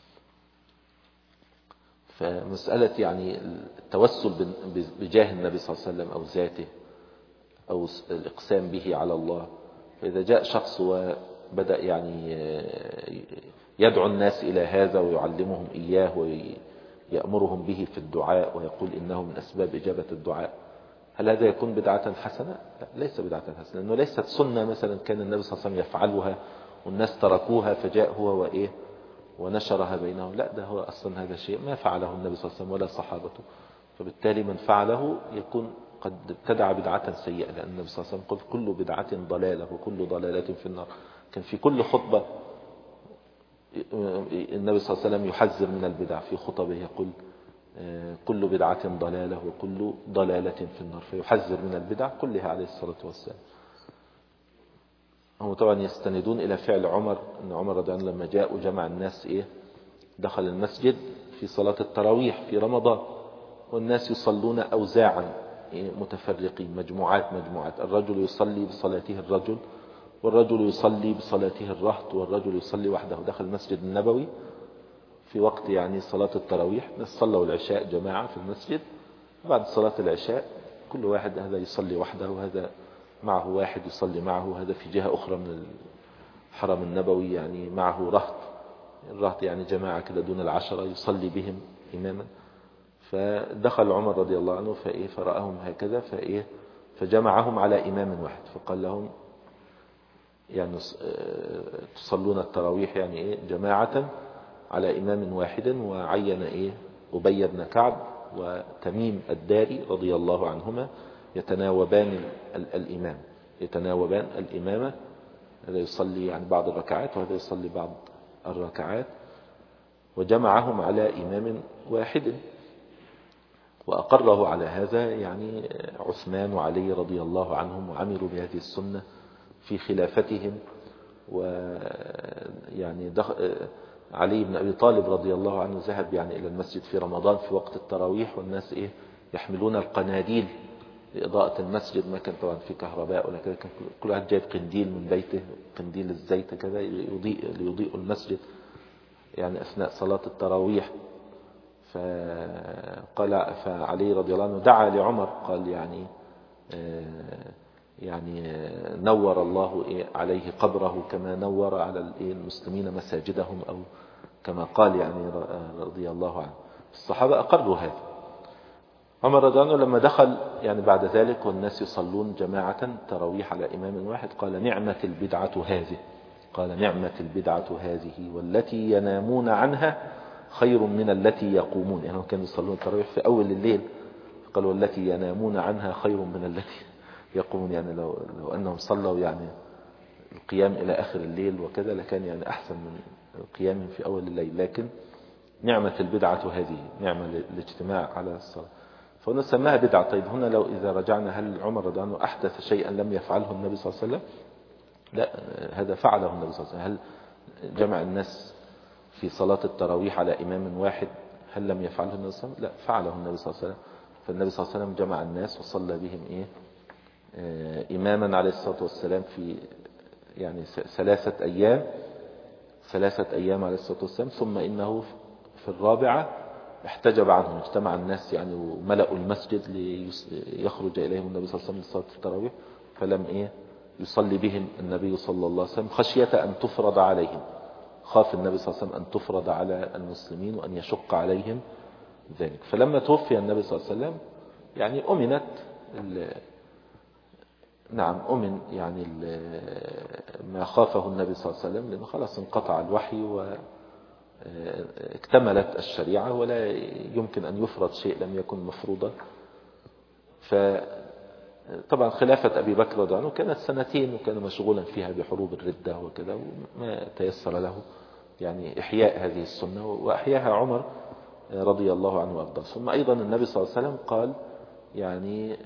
فمسألة يعني التوسل بجاه النبي صلى الله عليه وسلم أو ذاته أو الإقسام به على الله، فإذا جاء شخص وبدأ يعني يدعو الناس إلى هذا ويعلمهم إياه ويأمرهم به في الدعاء ويقول إنه من أسباب إجابة الدعاء، هل هذا يكون بدعة حسنة؟ لا، ليس بدعة حسنة، لأنه ليست سنة مثلا كان النبي صلى الله عليه وسلم يفعلها والناس تركوها فجاء هو وإيه ونشرها بينهم. لا، ده هو أصلا هذا شيء ما فعله النبي صلى الله عليه وسلم ولا صحابته، فبالتالي من فعله يكون قد ابتدع بدعة سيئة، لأن النبي صلى الله عليه وسلم قال كل بدعة ضلالة وكل ضلالة في النار. كان في كل خطبة النبي صلى الله عليه وسلم يحذر من البدع، في خطبه يقول كل بدعة ضلالة وكل ضلالة في النار، فيحذر من البدع كلها عليه الصلاة والسلام. هم طبعا يستندون إلى فعل عمر، أن عمر رضي الله عنه لما جاء وجمع الناس إيه دخل المسجد في صلاة التراويح في رمضان، والناس يصلون أوزاعا متفرقين مجموعات مجموعات، الرجل يصلي بصلاته الرجل، والرجل يصلي بصلاته الرهط، والرجل يصلي وحده. دخل المسجد النبوي في وقت يعني صلاة التراويح، الناس صلوا العشاء جماعة في المسجد، بعد صلاة العشاء كل واحد هذا يصلي وحده وهذا معه واحد يصلي معه، وهذا في جهة أخرى من الحرم النبوي يعني معه رهط، الرهط يعني جماعة كده دون العشرة يصلي بهم إماما. فدخل عمر رضي الله عنه فإيه فرأهم هكذا فإيه فجمعهم على إمام واحد، فقال لهم يعني تصلون التراويح يعني إيه جماعة على إمام واحد، وعين إيه أبي بن كعب وتميم الداري رضي الله عنهما يتناوبان الإمام يتناوبان الإمامة، هذا يصلي يعني بعض الركعات وهذا يصلي بعض الركعات، وجمعهم على إمام واحد. وأقره على هذا يعني عثمان وعلي رضي الله عنهم، وعملوا بهذه السنة في خلافتهم. ويعني علي بن أبي طالب رضي الله عنه ذهب يعني إلى المسجد في رمضان في وقت التراويح، والناس إيه يحملون القناديل لإضاءة المسجد، ما كان طبعا في كهرباء ولا كذا، كل واحد جايب قنديل من بيته، قنديل الزيت كذا يضيء ليضيء المسجد يعني أثناء صلاة التراويح. فقال فعلي رضي الله عنه دعا لعمر قال يعني يعني نور الله عليه قبره كما نور على المسلمين مساجدهم، أو كما قال يعني رضي الله عنه. الصحابة أقروا هذا. عمر رضي الله عنه لما دخل يعني بعد ذلك والناس يصلون جماعة تراويح على إمام واحد قال نعمة البدعة هذه، قال نعمة البدعة هذه والتي ينامون عنها خير من التي يقومون. يعني كانوا يصلون التراويح في أول الليل، قال والتي ينامون عنها خير من التي يقومون. يعني لو, لو أنهم صلوا يعني القيام إلى آخر الليل وكذا لكان يعني أحسن من القيام في أول الليل. لكن نعمة البدعة هذه، نعمة الاجتماع على الصلاة، فهنا سماها بدعة. طيب هنا لو إذا رجعنا هل عمر رضي الله عنه أحدث شيئا لم يفعله النبي صلى الله عليه وسلم؟ لا، هذا فعله النبي صلى الله عليه وسلم. هل جمع الناس في صلاة التراويح على إمام واحد هل لم يفعله النبي صلى الله عليه وسلم؟ لا، فعله النبي صلى الله عليه وسلم. فالنبي صلى الله عليه وسلم جمع الناس وصلى بهم إيه آه إماما عليه الصلاة والسلام في يعني ثلاثة أيام ثلاثة أيام عليه الصلاة والسلام. ثم إنه في الرابعة احتجب عنهم، اجتمع الناس يعني وملأوا المسجد ليخرج إليهم النبي صلى الله عليه وسلم لصلاة التراويح، فلم إيه يصلي بهم النبي صلى الله عليه وسلم خشية أن تفرض عليهم. خاف النبي صلى الله عليه وسلم أن تفرض على المسلمين وأن يشق عليهم ذلك. فلما توفي النبي صلى الله عليه وسلم يعني أمنت نعم أمن يعني ما خافه النبي صلى الله عليه وسلم، لأنه خلاص انقطع الوحي واكتملت الشريعة ولا يمكن أن يفرض شيء لم يكن مفروضا. فطبعا خلافة أبي بكر رضي الله عنه كانت سنتين وكان مشغولا فيها بحروب الردة وكذا، وما تيسر له يعني إحياء هذه السنة، وأحياها عمر رضي الله عنه وأرضاه. ثم أيضا النبي صلى الله عليه وسلم قال يعني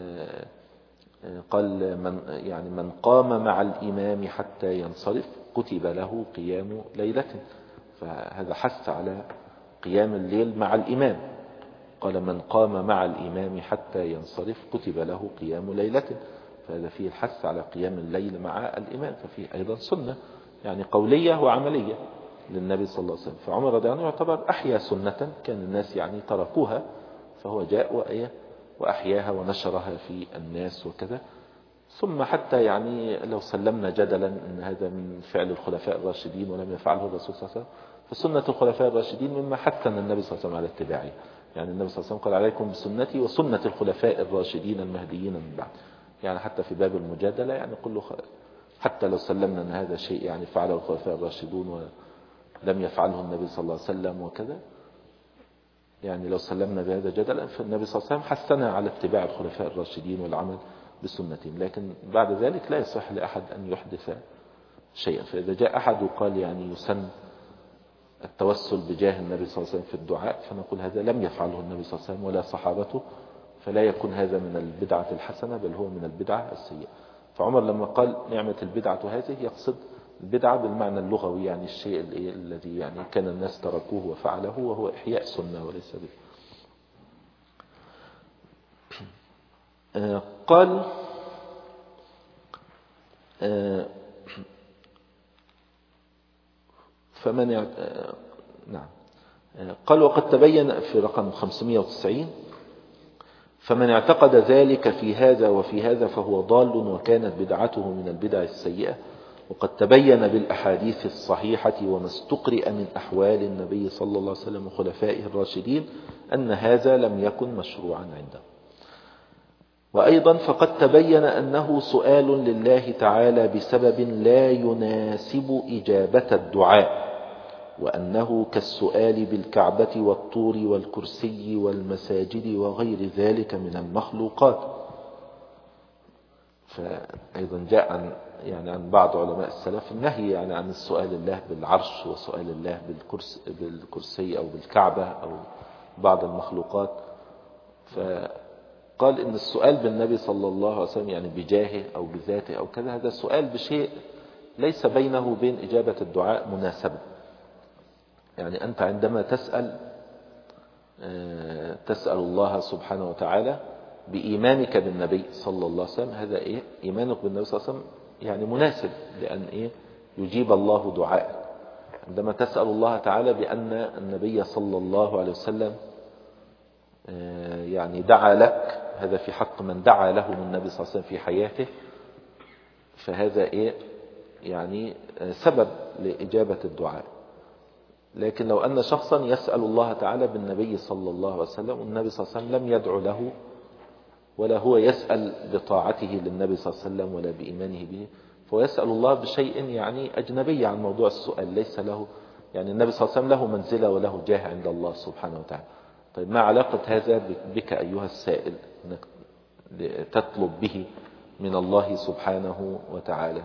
قال من يعني من قام مع الإمام حتى ينصرف كتب له قيام ليلة. فهذا حث على قيام الليل مع الإمام. قال من قام مع الإمام حتى ينصرف كتب له قيام ليلة. فهذا فيه الحث على قيام الليل مع الإمام، ففيه أيضا سنة يعني قولية وعملية للنبي صلى الله عليه وسلم. فعمر رضي الله عنه يعتبر أحيا سنة كان الناس يعني تركوها، فهو جاء وإيه وأحياها ونشرها في الناس وكذا. ثم حتى يعني لو سلمنا جدلا أن هذا من فعل الخلفاء الراشدين ولم يفعله الرسول صلى الله عليه وسلم، فسنة الخلفاء الراشدين مما حثنا النبي صلى الله عليه وسلم على اتباعه. يعني النبي صلى الله عليه وسلم قال عليكم بسنتي وسنة الخلفاء الراشدين المهديين من بعد. يعني حتى في باب المجادلة يعني كله خ... حتى لو سلمنا أن هذا شيء يعني فعله الخلفاء الراشدون ولم يفعله النبي صلى الله عليه وسلم وكذا، يعني لو سلمنا بهذا جدلا فالنبي صلى الله عليه وسلم حثنا على اتباع الخلفاء الراشدين والعمل بسنتهم. لكن بعد ذلك لا يصح لأحد أن يحدث شيئا. فإذا جاء أحد وقال يعني يسن التوسل بجاه النبي صلى الله عليه وسلم في الدعاء، فنقول هذا لم يفعله النبي صلى الله عليه وسلم ولا صحابته، فلا يكون هذا من البدعة الحسنة بل هو من البدعة السيئة. فعمر لما قال نعمة البدعة هذه يقصد البدعة بالمعنى اللغوي، يعني الشيء الذي يعني كان الناس تركوه وفعله، وهو إحياء سنة وليس به. قال فمن يعت... نعم قال وقد تبين في رقم خمسمائة وتسعين فمن اعتقد ذلك في هذا وفي هذا فهو ضال وكانت بدعته من البدع السيئة. وقد تبين بالأحاديث الصحيحة وما استقرئ من أحوال النبي صلى الله عليه وسلم وخلفائه الراشدين أن هذا لم يكن مشروعا عنده. وأيضا فقد تبين أنه سؤال لله تعالى بسبب لا يناسب إجابة الدعاء، وأنه كالسؤال بالكعبة والطور والكرسي والمساجد وغير ذلك من المخلوقات. فأيضا جاء عن يعني عن بعض علماء السلف النهي يعني عن السؤال الله بالعرش وسؤال الله بالكرسي, بالكرسي أو بالكعبة أو بعض المخلوقات. فقال إن السؤال بالنبي صلى الله عليه وسلم يعني بجاهه أو بذاته أو كذا، هذا سؤال بشيء ليس بينه وبين إجابة الدعاء مناسبة. يعني أنت عندما تسأل تسأل الله سبحانه وتعالى بإيمانك بالنبي صلى الله عليه وسلم، هذا إيه إيمانك بالنبي صلى الله عليه وسلم يعني مناسب لأن إيه يجيب الله دعائك. عندما تسأل الله تعالى بأن النبي صلى الله عليه وسلم يعني دعا لك، هذا في حق من دعا له من النبي صلى الله عليه وسلم في حياته، فهذا إيه يعني سبب لإجابة الدعاء. لكن لو أن شخصا يسأل الله تعالى بالنبي صلى الله عليه وسلم والنبي صلى الله عليه وسلم لم يدعو له ولا هو يسأل بطاعته للنبي صلى الله عليه وسلم ولا بإيمانه به، فهو يسأل الله بشيء يعني أجنبي عن موضوع السؤال، ليس له يعني النبي صلى الله عليه وسلم له منزلة وله جاه عند الله سبحانه وتعالى. طيب ما علاقة هذا بك أيها السائل أنك تطلب به من الله سبحانه وتعالى؟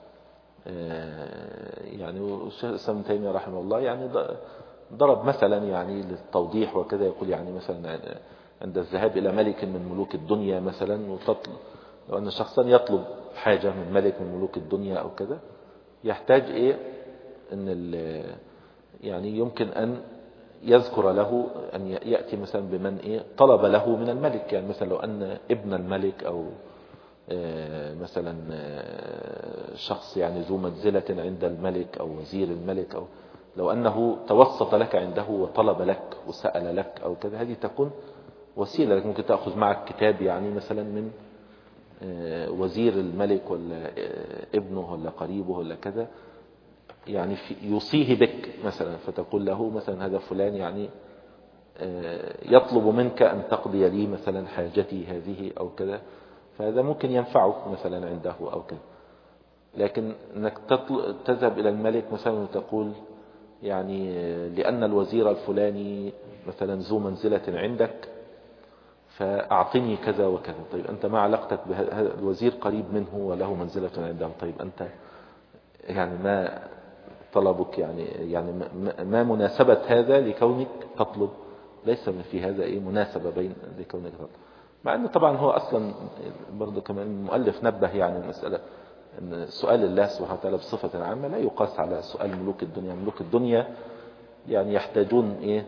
يعني الشيخ الإسلام ابن تيمية رحمه الله يعني ضرب مثلا يعني للتوضيح وكذا، يقول يعني مثلا عند الذهاب إلى ملك من ملوك الدنيا مثلا، وتطلب لو أن شخصا يطلب حاجة من ملك من ملوك الدنيا أو كذا، يحتاج إيه أن يعني يمكن أن يذكر له أن يأتي مثلا بمن إيه طلب له من الملك. يعني مثلا لو أن ابن الملك أو مثلا شخص يعني ذو منزلة عند الملك أو وزير الملك، أو لو أنه توسط لك عنده وطلب لك وسأل لك أو كذا، هذه تكون وسيلة لك. ممكن تأخذ معك كتاب يعني مثلا من وزير الملك ولا ابنه ولا قريبه ولا كذا، يعني يوصيه بك مثلا، فتقول له مثلا هذا فلان يعني يطلب منك أن تقضي لي مثلا حاجتي هذه أو كذا، فهذا ممكن ينفعك مثلا عنده أو كذا. لكن أنك تذهب إلى الملك مثلا وتقول يعني لأن الوزير الفلاني مثلا ذو منزلة عندك فأعطني كذا وكذا. طيب أنت ما علاقتك بهذا الوزير؟ قريب منه وله منزلة عنده. طيب أنت يعني ما طلبك يعني يعني ما مناسبة هذا لكونك تطلب؟ ليس في هذا أي مناسبة بين لكونك تطلب، مع أنه طبعا هو أصلا برضو كمان المؤلف نبه يعني المسألة أن سؤال الله سبحانه وتعالى بصفة عامة لا يقاس على سؤال ملوك الدنيا. ملوك الدنيا يعني يحتاجون إيه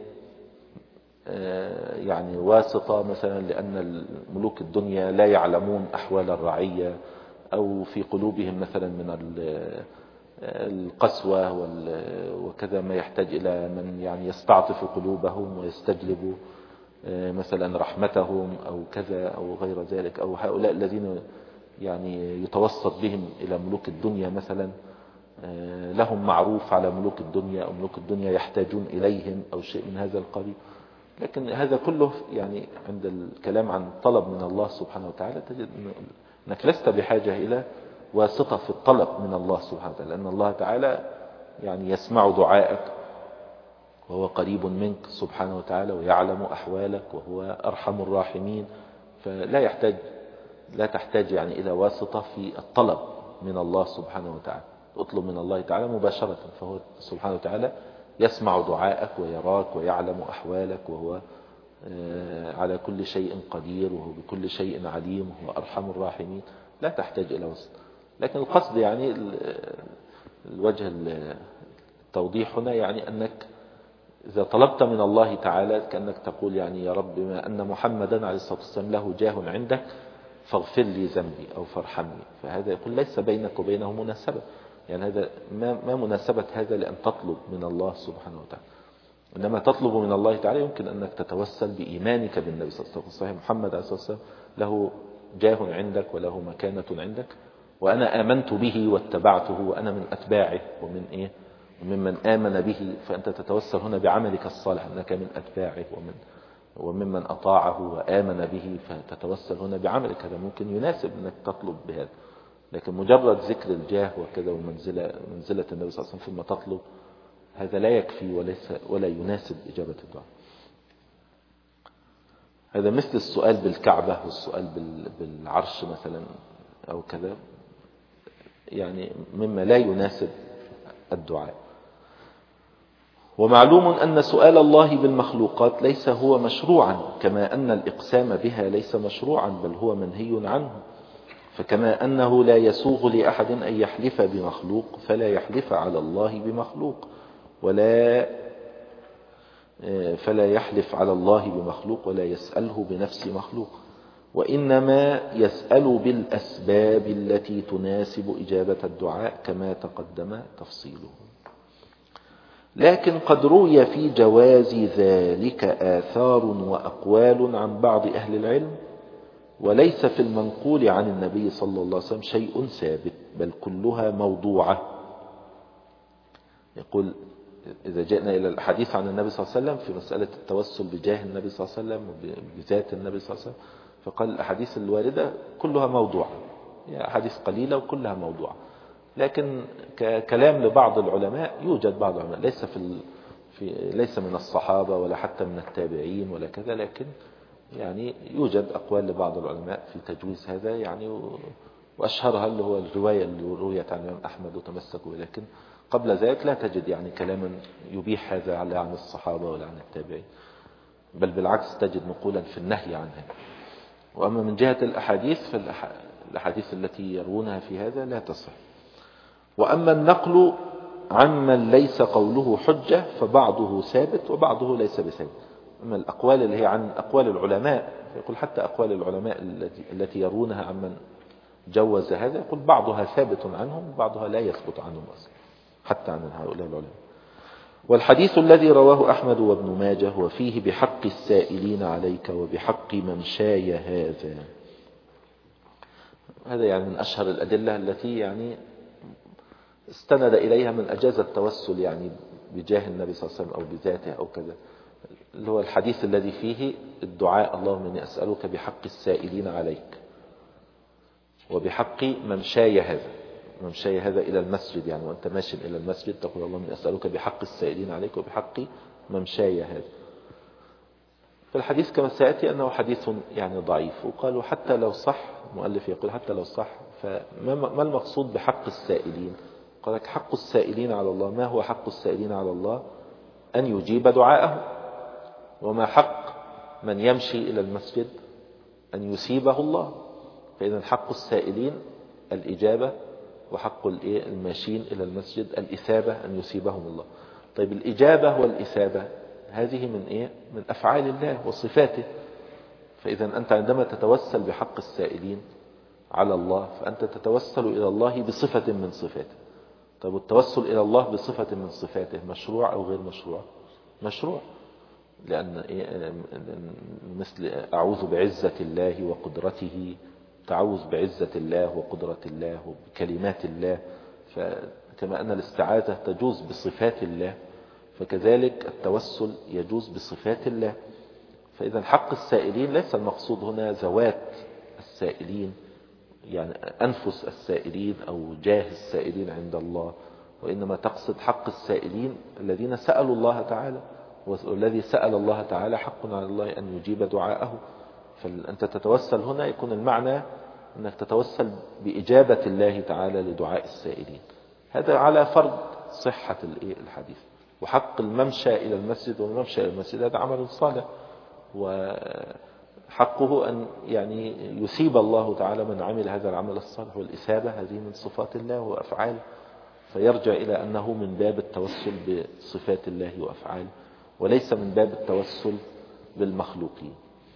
آه يعني واسطة مثلا، لأن ملوك الدنيا لا يعلمون أحوال الرعية، أو في قلوبهم مثلا من القسوة وكذا ما يحتاج إلى من يعني يستعطف قلوبهم ويستجلب مثلا رحمتهم أو كذا أو غير ذلك، أو هؤلاء الذين يعني يتوسط بهم إلى ملوك الدنيا مثلا لهم معروف على ملوك الدنيا، أو ملوك الدنيا يحتاجون إليهم أو شيء من هذا القبيل. لكن هذا كله يعني عند الكلام عن طلب من الله سبحانه وتعالى تجد أنك لست بحاجة إلى واسطة في الطلب من الله سبحانه وتعالى، لأن الله تعالى يعني يسمع دعائك وهو قريب منك سبحانه وتعالى ويعلم أحوالك وهو أرحم الراحمين، فلا يحتاج لا تحتاج يعني إلى واسطة في الطلب من الله سبحانه وتعالى. اطلب من الله تعالى مباشرة، فهو سبحانه وتعالى يسمع دعائك ويراك ويعلم أحوالك وهو على كل شيء قدير وهو بكل شيء عليم وهو أرحم الراحمين، لا تحتاج إلى واسطة. لكن القصد يعني الوجه التوضيح هنا يعني أنك إذا طلبت من الله تعالى كأنك تقول يعني يا رب بما أن محمدا عليه الصلاة والسلام له جاه عندك فاغفر لي ذنبي أو فارحمني، فهذا يقول ليس بينك وبينه مناسبة. يعني هذا ما مناسبة هذا لأن تطلب من الله سبحانه وتعالى، إنما تطلب من الله تعالى يمكن أنك تتوسل بإيمانك بالنبي صلى الله عليه وسلم. صحيح محمد عليه الصلاة والسلام له جاه عندك وله مكانة عندك، وأنا آمنت به واتبعته وأنا من أتباعه ومن إيه وممن آمن به، فأنت تتوسل هنا بعملك الصالح أنك من أتباعه ومن وممن أطاعه وآمن به، فتتوسل هنا بعملك. هذا ممكن يناسب أنك تطلب بهذا، لكن مجرد ذكر الجاه وكذا ومنزلة منزلة النبي صلى الله عليه وسلم ثم تطلب، هذا لا يكفي وليس ولا يناسب إجابة الدعاء. هذا مثل السؤال بالكعبة والسؤال بالعرش مثلا أو كذا، يعني مما لا يناسب الدعاء. ومعلوم أن سؤال الله بالمخلوقات ليس هو مشروعا، كما أن الإقسام بها ليس مشروعا بل هو منهي عنه. فكما أنه لا يسوغ لأحد أن يحلف بمخلوق فلا يحلف على الله بمخلوق، ولا فلا يحلف على الله بمخلوق ولا يسأله بنفس مخلوق، وإنما يسأل بالأسباب التي تناسب إجابة الدعاء كما تقدم تفصيله. لكن قد روي في جواز ذلك آثار وأقوال عن بعض أهل العلم، وليس في المنقول عن النبي صلى الله عليه وسلم شيء ثابت بل كلها موضوعة. يقول إذا جئنا إلى الحديث عن النبي صلى الله عليه وسلم في مسألة التوسل بجاه النبي صلى الله عليه وسلم وبذات النبي صلى الله عليه وسلم، فقال الأحاديث الواردة كلها موضوعة، يعني أحاديث قليلة وكلها موضوعة. لكن ككلام لبعض العلماء، يوجد بعض العلماء ليس في في ليس من الصحابة ولا حتى من التابعين ولا كذا، لكن يعني يوجد أقوال لبعض العلماء في تجويز هذا، يعني وأشهرها اللي هو الرواية اللي رويت عن الإمام أحمد وتمسكوا، لكن قبل ذلك لا تجد يعني كلاما يبيح هذا عن الصحابة ولا عن التابعين، بل بالعكس تجد نقولا في النهي عنها. وأما من جهة الأحاديث فالأحاديث التي يروونها في هذا لا تصح. وأما النقل عمن ليس قوله حجة فبعضه ثابت وبعضه ليس بثابت. أما الأقوال اللي هي عن أقوال العلماء، يقول حتى أقوال العلماء التي يرونها عمن جوز هذا، يقول بعضها ثابت عنهم وبعضها لا يثبت عنهم أصلا حتى عن هؤلاء العلماء. والحديث الذي رواه أحمد وابن ماجه وفيه بحق السائلين عليك وبحق ممشاي هذا، هذا يعني من أشهر الأدلة التي يعني استند إليها من أجاز التوسل يعني بجاه النبي صلى الله عليه وسلم أو بذاته أو كذا، اللي هو الحديث الذي فيه الدعاء اللهم إني أسألك بحق السائلين عليك وبحق ممشاي هذا، ممشاي هذا إلى المسجد، يعني وأنت ماشي إلى المسجد تقول اللهم إني أسألك بحق السائلين عليك وبحق ممشاي هذا. فالحديث كما سيأتي أنه حديث يعني ضعيف، وقالوا حتى لو صح، المؤلف يقول حتى لو صح، فما المقصود بحق السائلين؟ قال لك حق السائلين على الله، ما هو حق السائلين على الله؟ أن يجيب دعاءه. وما حق من يمشي إلى المسجد؟ أن يثيبه الله. فإذا حق السائلين الإجابة، وحق الماشين إلى المسجد الإثابة أن يثيبهم الله. طيب الإجابة والإثابة هذه من إيه؟ من أفعال الله وصفاته. فإذا أنت عندما تتوسل بحق السائلين على الله فأنت تتوسل إلى الله بصفة من صفاته. طيب التوسل إلى الله بصفة من صفاته مشروع أو غير مشروع؟ مشروع، لأن إيه؟ مثل أعوذ بعزة الله وقدرته، تعوذ بعزة الله وقدرة الله وبكلمات الله. فكما أن الاستعاذة تجوز بصفات الله، فكذلك التوسل يجوز بصفات الله. فإذا حق السائلين ليس المقصود هنا ذوات السائلين، يعني أنفس السائلين أو جاه السائلين عند الله، وإنما تقصد حق السائلين الذين سألوا الله تعالى، والذي سأل الله تعالى حق على الله أن يجيب دعاءه. فأنت تتوسل هنا يكون المعنى أنك تتوسل بإجابة الله تعالى لدعاء السائلين. هذا على فرض صحة الحديث. وحق الممشى إلى المسجد والممشى إلى المسجد هذا عمل صالح، وحقه أن يعني يثيب الله تعالى من عمل هذا العمل الصالح، والإثابة هذه من صفات الله وأفعاله، فيرجع إلى أنه من باب التوسل بصفات الله وأفعاله وليس من باب التوسل بالمخلوقين.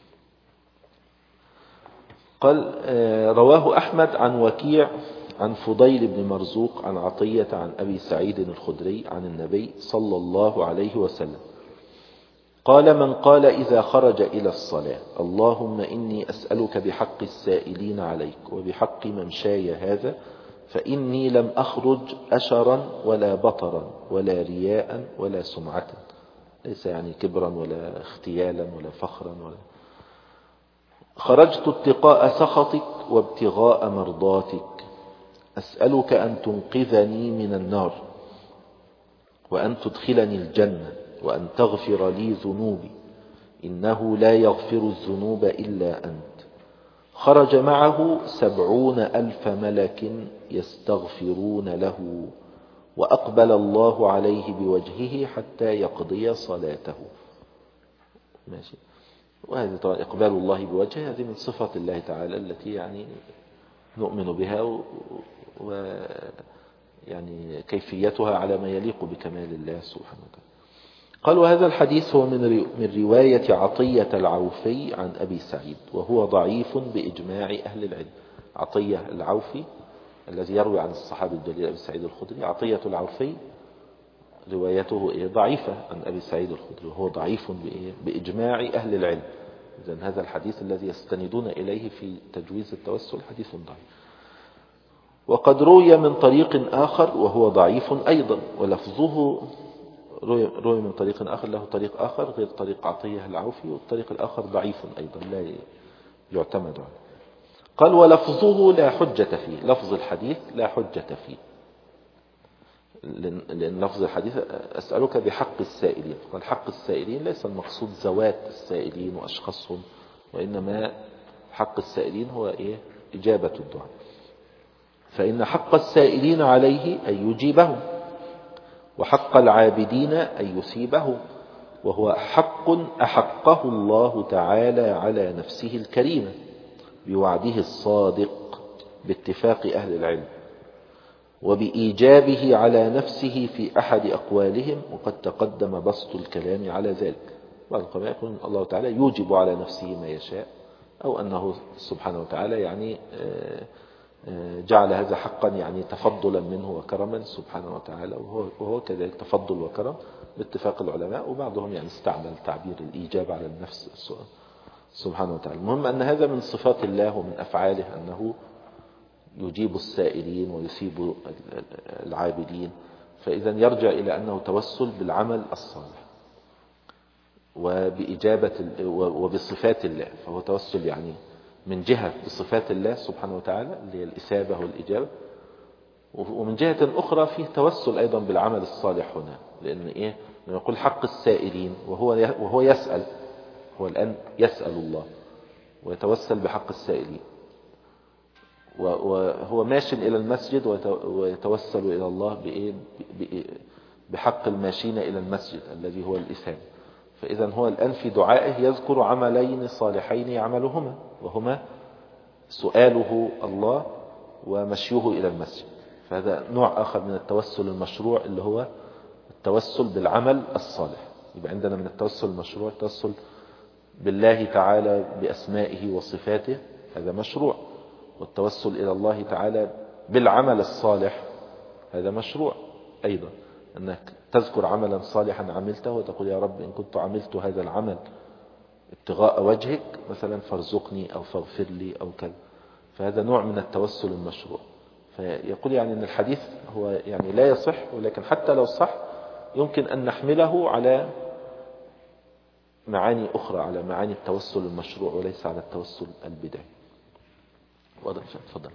قال رواه أحمد عن وكيع عن فضيل بن مرزوق عن عطية عن أبي سعيد الخدري عن النبي صلى الله عليه وسلم قال من قال إذا خرج إلى الصلاة اللهم إني أسألك بحق السائلين عليك وبحق ممشاي هذا فإني لم أخرج أشرا ولا بطرا ولا رياء ولا سمعة، ليس يعني كبرا ولا اختيالا ولا فخرا ولا، خرجت اتقاء سخطك وابتغاء مرضاتك أسألك أن تنقذني من النار وأن تدخلني الجنة وأن تغفر لي ذنوبي إنه لا يغفر الذنوب إلا أنت. خرج معه سبعون ألف ملك يستغفرون له وأقبل الله عليه بوجهه حتى يقضي صلاته. ماشي. وهذا طبعا إقبال الله بوجهه هذه من صفة الله تعالى التي يعني نؤمن بها و, و يعني كيفيتها على ما يليق بكمال الله سبحانه وتعالى. قال وهذا الحديث هو من من رواية عطية العوفي عن أبي سعيد وهو ضعيف بإجماع أهل العلم. عطية العوفي الذي يروي عن الصحابي الجليل أبي سعيد الخدري، عطية العوفي روايته ضعيفة عن أبي سعيد الخدري وهو ضعيف بإجماع أهل العلم. إذن هذا الحديث الذي يستندون إليه في تجويز التوسل حديث ضعيف. وقد روي من طريق آخر وهو ضعيف أيضا، ولفظه روي من طريق آخر له طريق آخر غير طريق عطية العوفي، والطريق الآخر ضعيف أيضا لا يعتمد عليه. قال ولفظه لا حجة فيه، لفظ الحديث لا حجة فيه، لأن لفظ الحديث أسألك بحق السائلين، قال حق السائلين ليس المقصود ذوات السائلين وأشخاصهم، وإنما حق السائلين هو إيه؟ إجابة الدعاء. فإن حق السائلين عليه أن يجيبهم، وحق العابدين أن يثيبه، وهو حق أحقه الله تعالى على نفسه الكريمة بوعده الصادق باتفاق أهل العلم، وبإيجابه على نفسه في أحد أقوالهم، وقد تقدم بسط الكلام على ذلك. بعض القراء يقول الله تعالى يوجب على نفسه ما يشاء، أو أنه سبحانه وتعالى يعني جعل هذا حقا يعني تفضلا منه وكرما سبحانه وتعالى، وهو, وهو كذلك تفضل وكرم باتفاق العلماء، وبعضهم يعني استعمل تعبير الإيجاب على النفس سبحانه وتعالى. المهم أن هذا من صفات الله ومن أفعاله أنه يجيب السائلين ويثيب العابدين، فإذا يرجع إلى أنه توسل بالعمل الصالح وبإجابة وبصفات الله، فهو توسل يعني من جهة بصفات الله سبحانه وتعالى اللي هي الإثابة والإجابة، ومن جهة أخرى فيه توسل أيضا بالعمل الصالح هنا، لأن إيه لما يقول حق السائلين وهو وهو يسأل، هو الآن يسأل الله ويتوسل بحق السائلين، وهو ماشي إلى المسجد ويتوسل إلى الله بإيه بحق الماشين إلى المسجد الذي هو الإثابة. فإذا هو الآن في دعائه يذكر عملين صالحين يعملهما، وهما سؤاله الله ومشيه إلى المسجد. فهذا نوع آخر من التوسل المشروع اللي هو التوسل بالعمل الصالح. يبقى عندنا من التوسل المشروع التوسل بالله تعالى بأسمائه وصفاته، هذا مشروع، والتوسل إلى الله تعالى بالعمل الصالح هذا مشروع أيضا، أنك تذكر عملا صالحا عملته وتقول يا رب إن كنت عملت هذا العمل ابتغاء وجهك مثلا فارزقني أو فاغفر لي أو كذا، فهذا نوع من التوسل المشروع. فيقول يعني أن الحديث هو يعني لا يصح، ولكن حتى لو صح يمكن أن نحمله على معاني أخرى، على معاني التوسل المشروع وليس على التوسل البدعي. واضح؟ تفضل.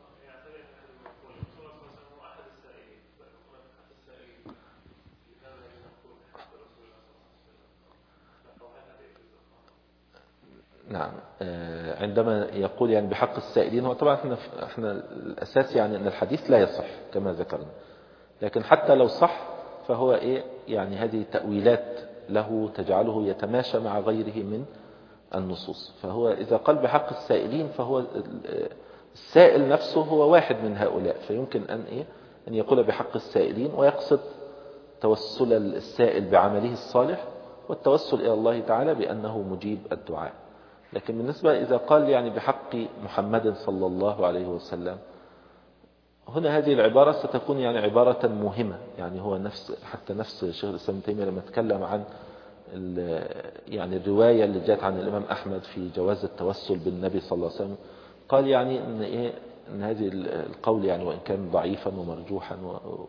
نعم، عندما يقول يعني بحق السائلين، هو طبعا احنا احنا الاساس يعني ان الحديث لا يصح كما ذكرنا، لكن حتى لو صح فهو ايه يعني هذه تأويلات له تجعله يتماشى مع غيره من النصوص. فهو اذا قال بحق السائلين فهو السائل نفسه هو واحد من هؤلاء، فيمكن ان ايه ان يقول بحق السائلين ويقصد توسل السائل بعمله الصالح والتوسل الى الله تعالى بانه مجيب الدعاء. لكن بالنسبة إذا قال يعني بحق محمد صلى الله عليه وسلم، هنا هذه العبارة ستكون يعني عبارة مهمة، يعني هو نفس حتى نفس شيخ الإسلام ابن تيمية لما تكلم عن يعني الرواية اللي جاءت عن الإمام أحمد في جواز التوسل بالنبي صلى الله عليه وسلم، قال يعني إن إيه إن هذه القول يعني وإن كان ضعيفا ومرجوحا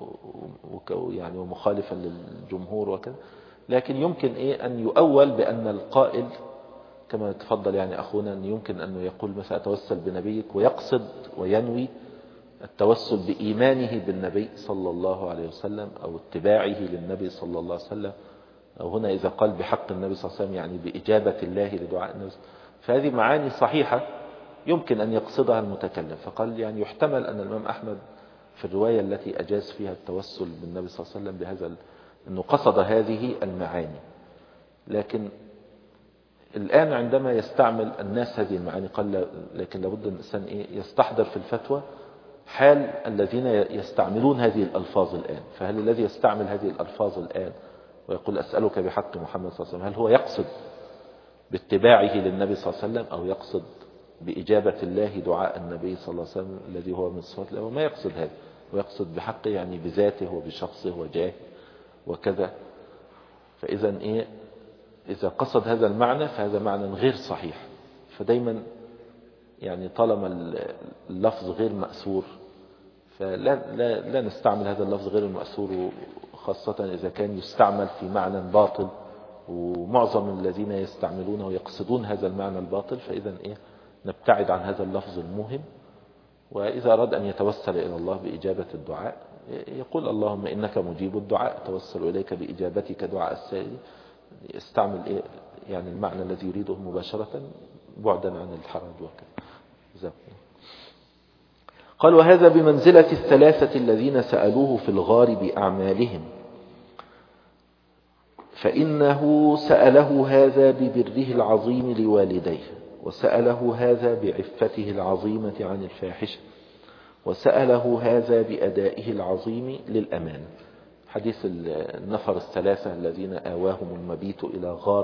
ويعني ومخالفا للجمهور وكذا، لكن يمكن إيه أن يؤول بأن القائل كما تفضل يعني أخونا أن يمكن أنه يقول مثلا أتوسل بنبيك ويقصد وينوي التوسل بإيمانه بالنبي صلى الله عليه وسلم أو اتباعه للنبي صلى الله عليه وسلم، أو هنا إذا قال بحق النبي صلى الله عليه وسلم يعني بإجابة الله لدعاء النبي، فهذه معاني صحيحة يمكن أن يقصدها المتكلم. فقال يعني يحتمل أن الإمام أحمد في الرواية التي أجاز فيها التوسل بالنبي صلى الله عليه وسلم بهذا أنه قصد هذه المعاني. لكن الآن عندما يستعمل الناس هذه المعاني قال لكن لابد الإنسان إيه يستحضر في الفتوى حال الذين يستعملون هذه الألفاظ الآن. فهل الذي يستعمل هذه الألفاظ الآن ويقول أسألك بحق محمد صلى الله عليه وسلم هل هو يقصد باتباعه للنبي صلى الله عليه وسلم أو يقصد بإجابة الله دعاء النبي صلى الله عليه وسلم الذي هو من صفات الله؟ ما يقصد هذا، ويقصد بحقه يعني بذاته وبشخصه وجاه وكذا. فإذا إيه إذا قصد هذا المعنى فهذا معنى غير صحيح. فدايما يعني طالما اللفظ غير مأثور فلا لا لا نستعمل هذا اللفظ غير المأثور، خاصة إذا كان يستعمل في معنى باطل، ومعظم الذين يستعملونه ويقصدون هذا المعنى الباطل، فإذا إيه نبتعد عن هذا اللفظ الموهم. وإذا أراد أن يتوسل إلى الله بإجابة الدعاء يقول اللهم إنك مجيب الدعاء توسل إليك بإجابتك دعاء السائل، يستعمل إيه يعني المعنى الذي يريده مباشرة بعدا عن الحرج وكذا. قال وهذا بمنزلة الثلاثة الذين سألوه في الغار بأعمالهم، فإنه سأله هذا ببره العظيم لوالديه، وسأله هذا بعفته العظيمة عن الفاحشة، وسأله هذا بأدائه العظيم للأمان. حديث النفر الثلاثة الذين آواهم المبيت إلى غار،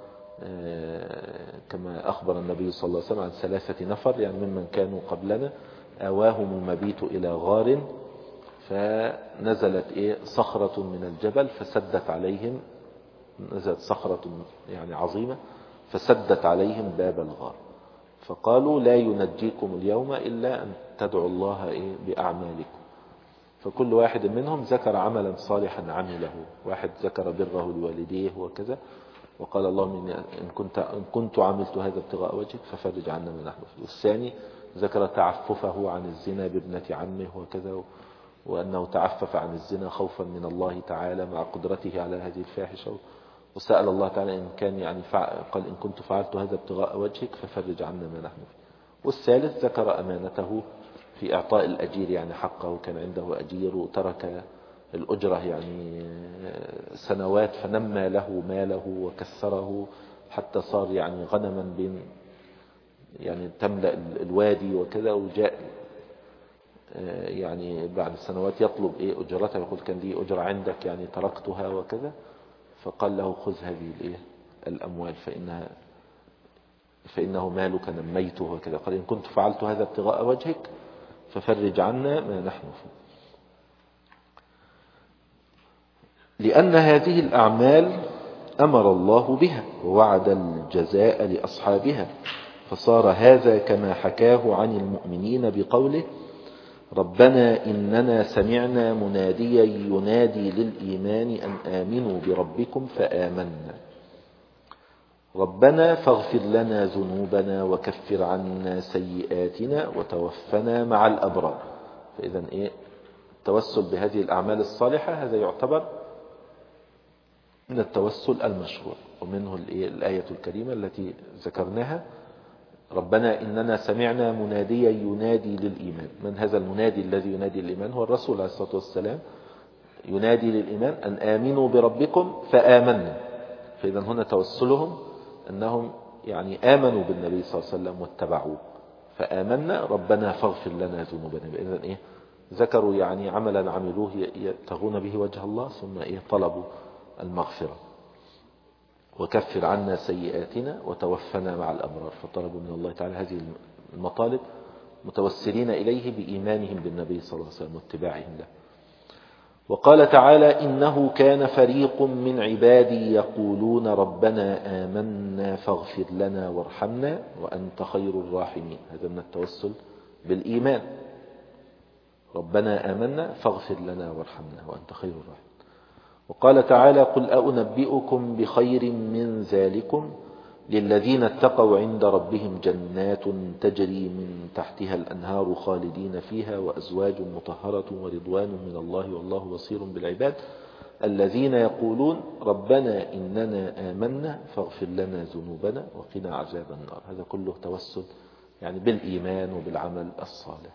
كما أخبر النبي صلى الله عليه وسلم عن ثلاثة نفر يعني ممن كانوا قبلنا، آواهم المبيت إلى غار فنزلت إيه صخرة من الجبل فسدت عليهم، نزلت صخرة يعني عظيمة فسدت عليهم باب الغار، فقالوا لا ينجيكم اليوم إلا أن تدعوا الله إيه بأعمالكم. فكل واحد منهم ذكر عملا صالحا عمله، واحد ذكر بره لوالديه وكذا، وقال اللهم إن كنت, إن كنت عملت هذا ابتغاء وجهك ففرج عنا ما نحن فيه. والثاني ذكر تعففه عن الزنا بابنة عمه وكذا، وأنه تعفف عن الزنا خوفا من الله تعالى مع قدرته على هذه الفاحشة، وسأل الله تعالى إن كان يعني قال إن كنت فعلت هذا ابتغاء وجهك ففرج عنا ما نحن فيه. والثالث ذكر أمانته في إعطاء الأجير يعني حقه، كان عنده أجير وترك الأجرة يعني سنوات فنمى له ماله وكسره حتى صار يعني غنما بين يعني تملأ الوادي وكذا، وجاء يعني بعد سنوات يطلب إيه أجرته، يقول كان لي أجرة عندك يعني تركتها وكذا، فقال له خذ هذه الإيه الأموال فإنها فإنه مالك نميته وكذا. قال إن كنت فعلت هذا ابتغاء وجهك ففرج عنا ما نحن فيه. لأن هذه الأعمال أمر الله بها ووعد الجزاء لأصحابها، فصار هذا كما حكاه عن المؤمنين بقوله ربنا إننا سمعنا مناديا ينادي للإيمان أن آمنوا بربكم فآمنا ربنا فاغفر لنا ذنوبنا وكفر عنا سيئاتنا وتوفنا مع الأبرار. فإذا إيه التوسل بهذه الأعمال الصالحة هذا يعتبر من التوسل المشروع، ومنه الآية الكريمة التي ذكرناها ربنا إننا سمعنا مناديا ينادي للإيمان. من هذا المنادي الذي ينادي للإيمان؟ هو الرسول عليه الصلاة والسلام ينادي للإيمان أن آمنوا بربكم فآمنا. فإذا هنا توسلهم أنهم يعني آمنوا بالنبي صلى الله عليه وسلم واتبعوه فآمنا ربنا فاغفر لنا ذنوبنا. إذن إيه ذكروا يعني عملا عملوه يبتغون به وجه الله، ثم إيه طلبوا المغفرة وكفر عنا سيئاتنا وتوفنا مع الأبرار، فطلبوا من الله تعالى هذه المطالب متوسلين إليه بإيمانهم بالنبي صلى الله عليه وسلم واتباعهم له. وقال تعالى إنه كان فريق من عبادي يقولون ربنا آمنا فاغفر لنا وارحمنا وأنت خير الراحمين. هذا من التوسل بالإيمان، ربنا آمنا فاغفر لنا وارحمنا وأنت خير الراحمين. وقال تعالى قل أنبئكم بخير من ذلكم للذين اتقوا عند ربهم جنات تجري من تحتها الأنهار خالدين فيها وأزواج مطهرة ورضوان من الله والله بصير بالعباد الذين يقولون ربنا إننا آمنا فاغفر لنا ذنوبنا وقنا عذاب النار. هذا كله توسل يعني بالإيمان وبالعمل الصالح.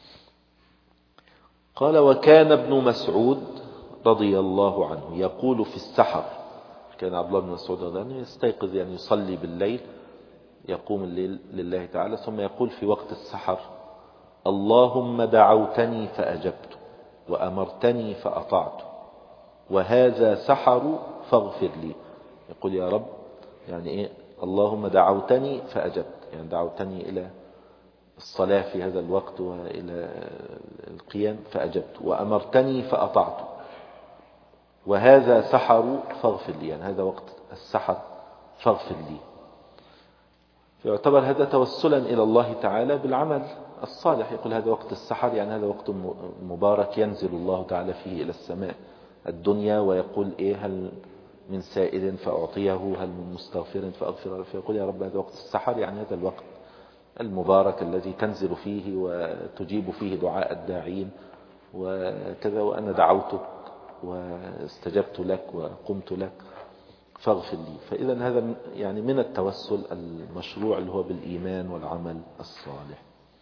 قال وكان ابن مسعود رضي الله عنه يقول في السحر، كان عبد الله بن مسعود رضي الله عنه يستيقظ يعني يصلي بالليل يقوم الليل لله تعالى، ثم يقول في وقت السحر اللهم دعوتني فأجبت وأمرتني فأطعت وهذا سحر فاغفر لي. يقول يا رب يعني إيه اللهم دعوتني فأجبت، يعني دعوتني إلى الصلاة في هذا الوقت وإلى القيام فأجبت، وأمرتني فأطعت، وهذا سحر فاغفر لي، يعني هذا وقت السحر فاغفر لي. فيعتبر هذا توسلا إلى الله تعالى بالعمل الصالح. يقول هذا وقت السحر، يعني هذا وقت مبارك ينزل الله تعالى فيه إلى السماء الدنيا ويقول إيه هل من سائل فأعطيه، هل من مستغفر فأغفر. فيقول يا رب هذا وقت السحر، يعني هذا الوقت المبارك الذي تنزل فيه وتجيب فيه دعاء الداعين وكذا، وأنا دعوتك واستجبت لك وقمت لك فاغفر لي. فإذا هذا يعني من التوسل المشروع اللي هو بالإيمان والعمل الصالح.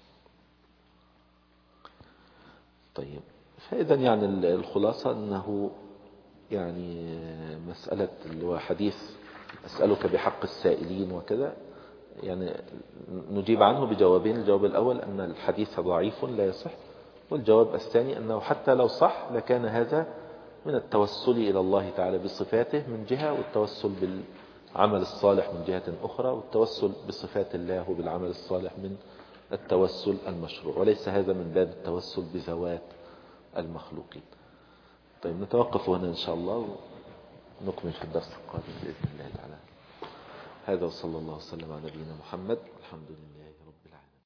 طيب، فإذا يعني الخلاصة أنه يعني مسألة اللي هو حديث أسألك بحق السائلين وكذا، يعني نجيب عنه بجوابين. الجواب الأول أن الحديث ضعيف لا يصح، والجواب الثاني أنه حتى لو صح لكان هذا من التوسل إلى الله تعالى بصفاته من جهة، والتوسل بالعمل الصالح من جهة أخرى، والتوسل بصفات الله وبالعمل الصالح من التوسل المشروع، وليس هذا من باب التوسل بذوات المخلوقين. طيب، نتوقف هنا إن شاء الله ونكمل في الدرس القادم بإذن الله تعالى. هذا وصلى الله وسلم على نبينا محمد، الحمد لله رب العالمين.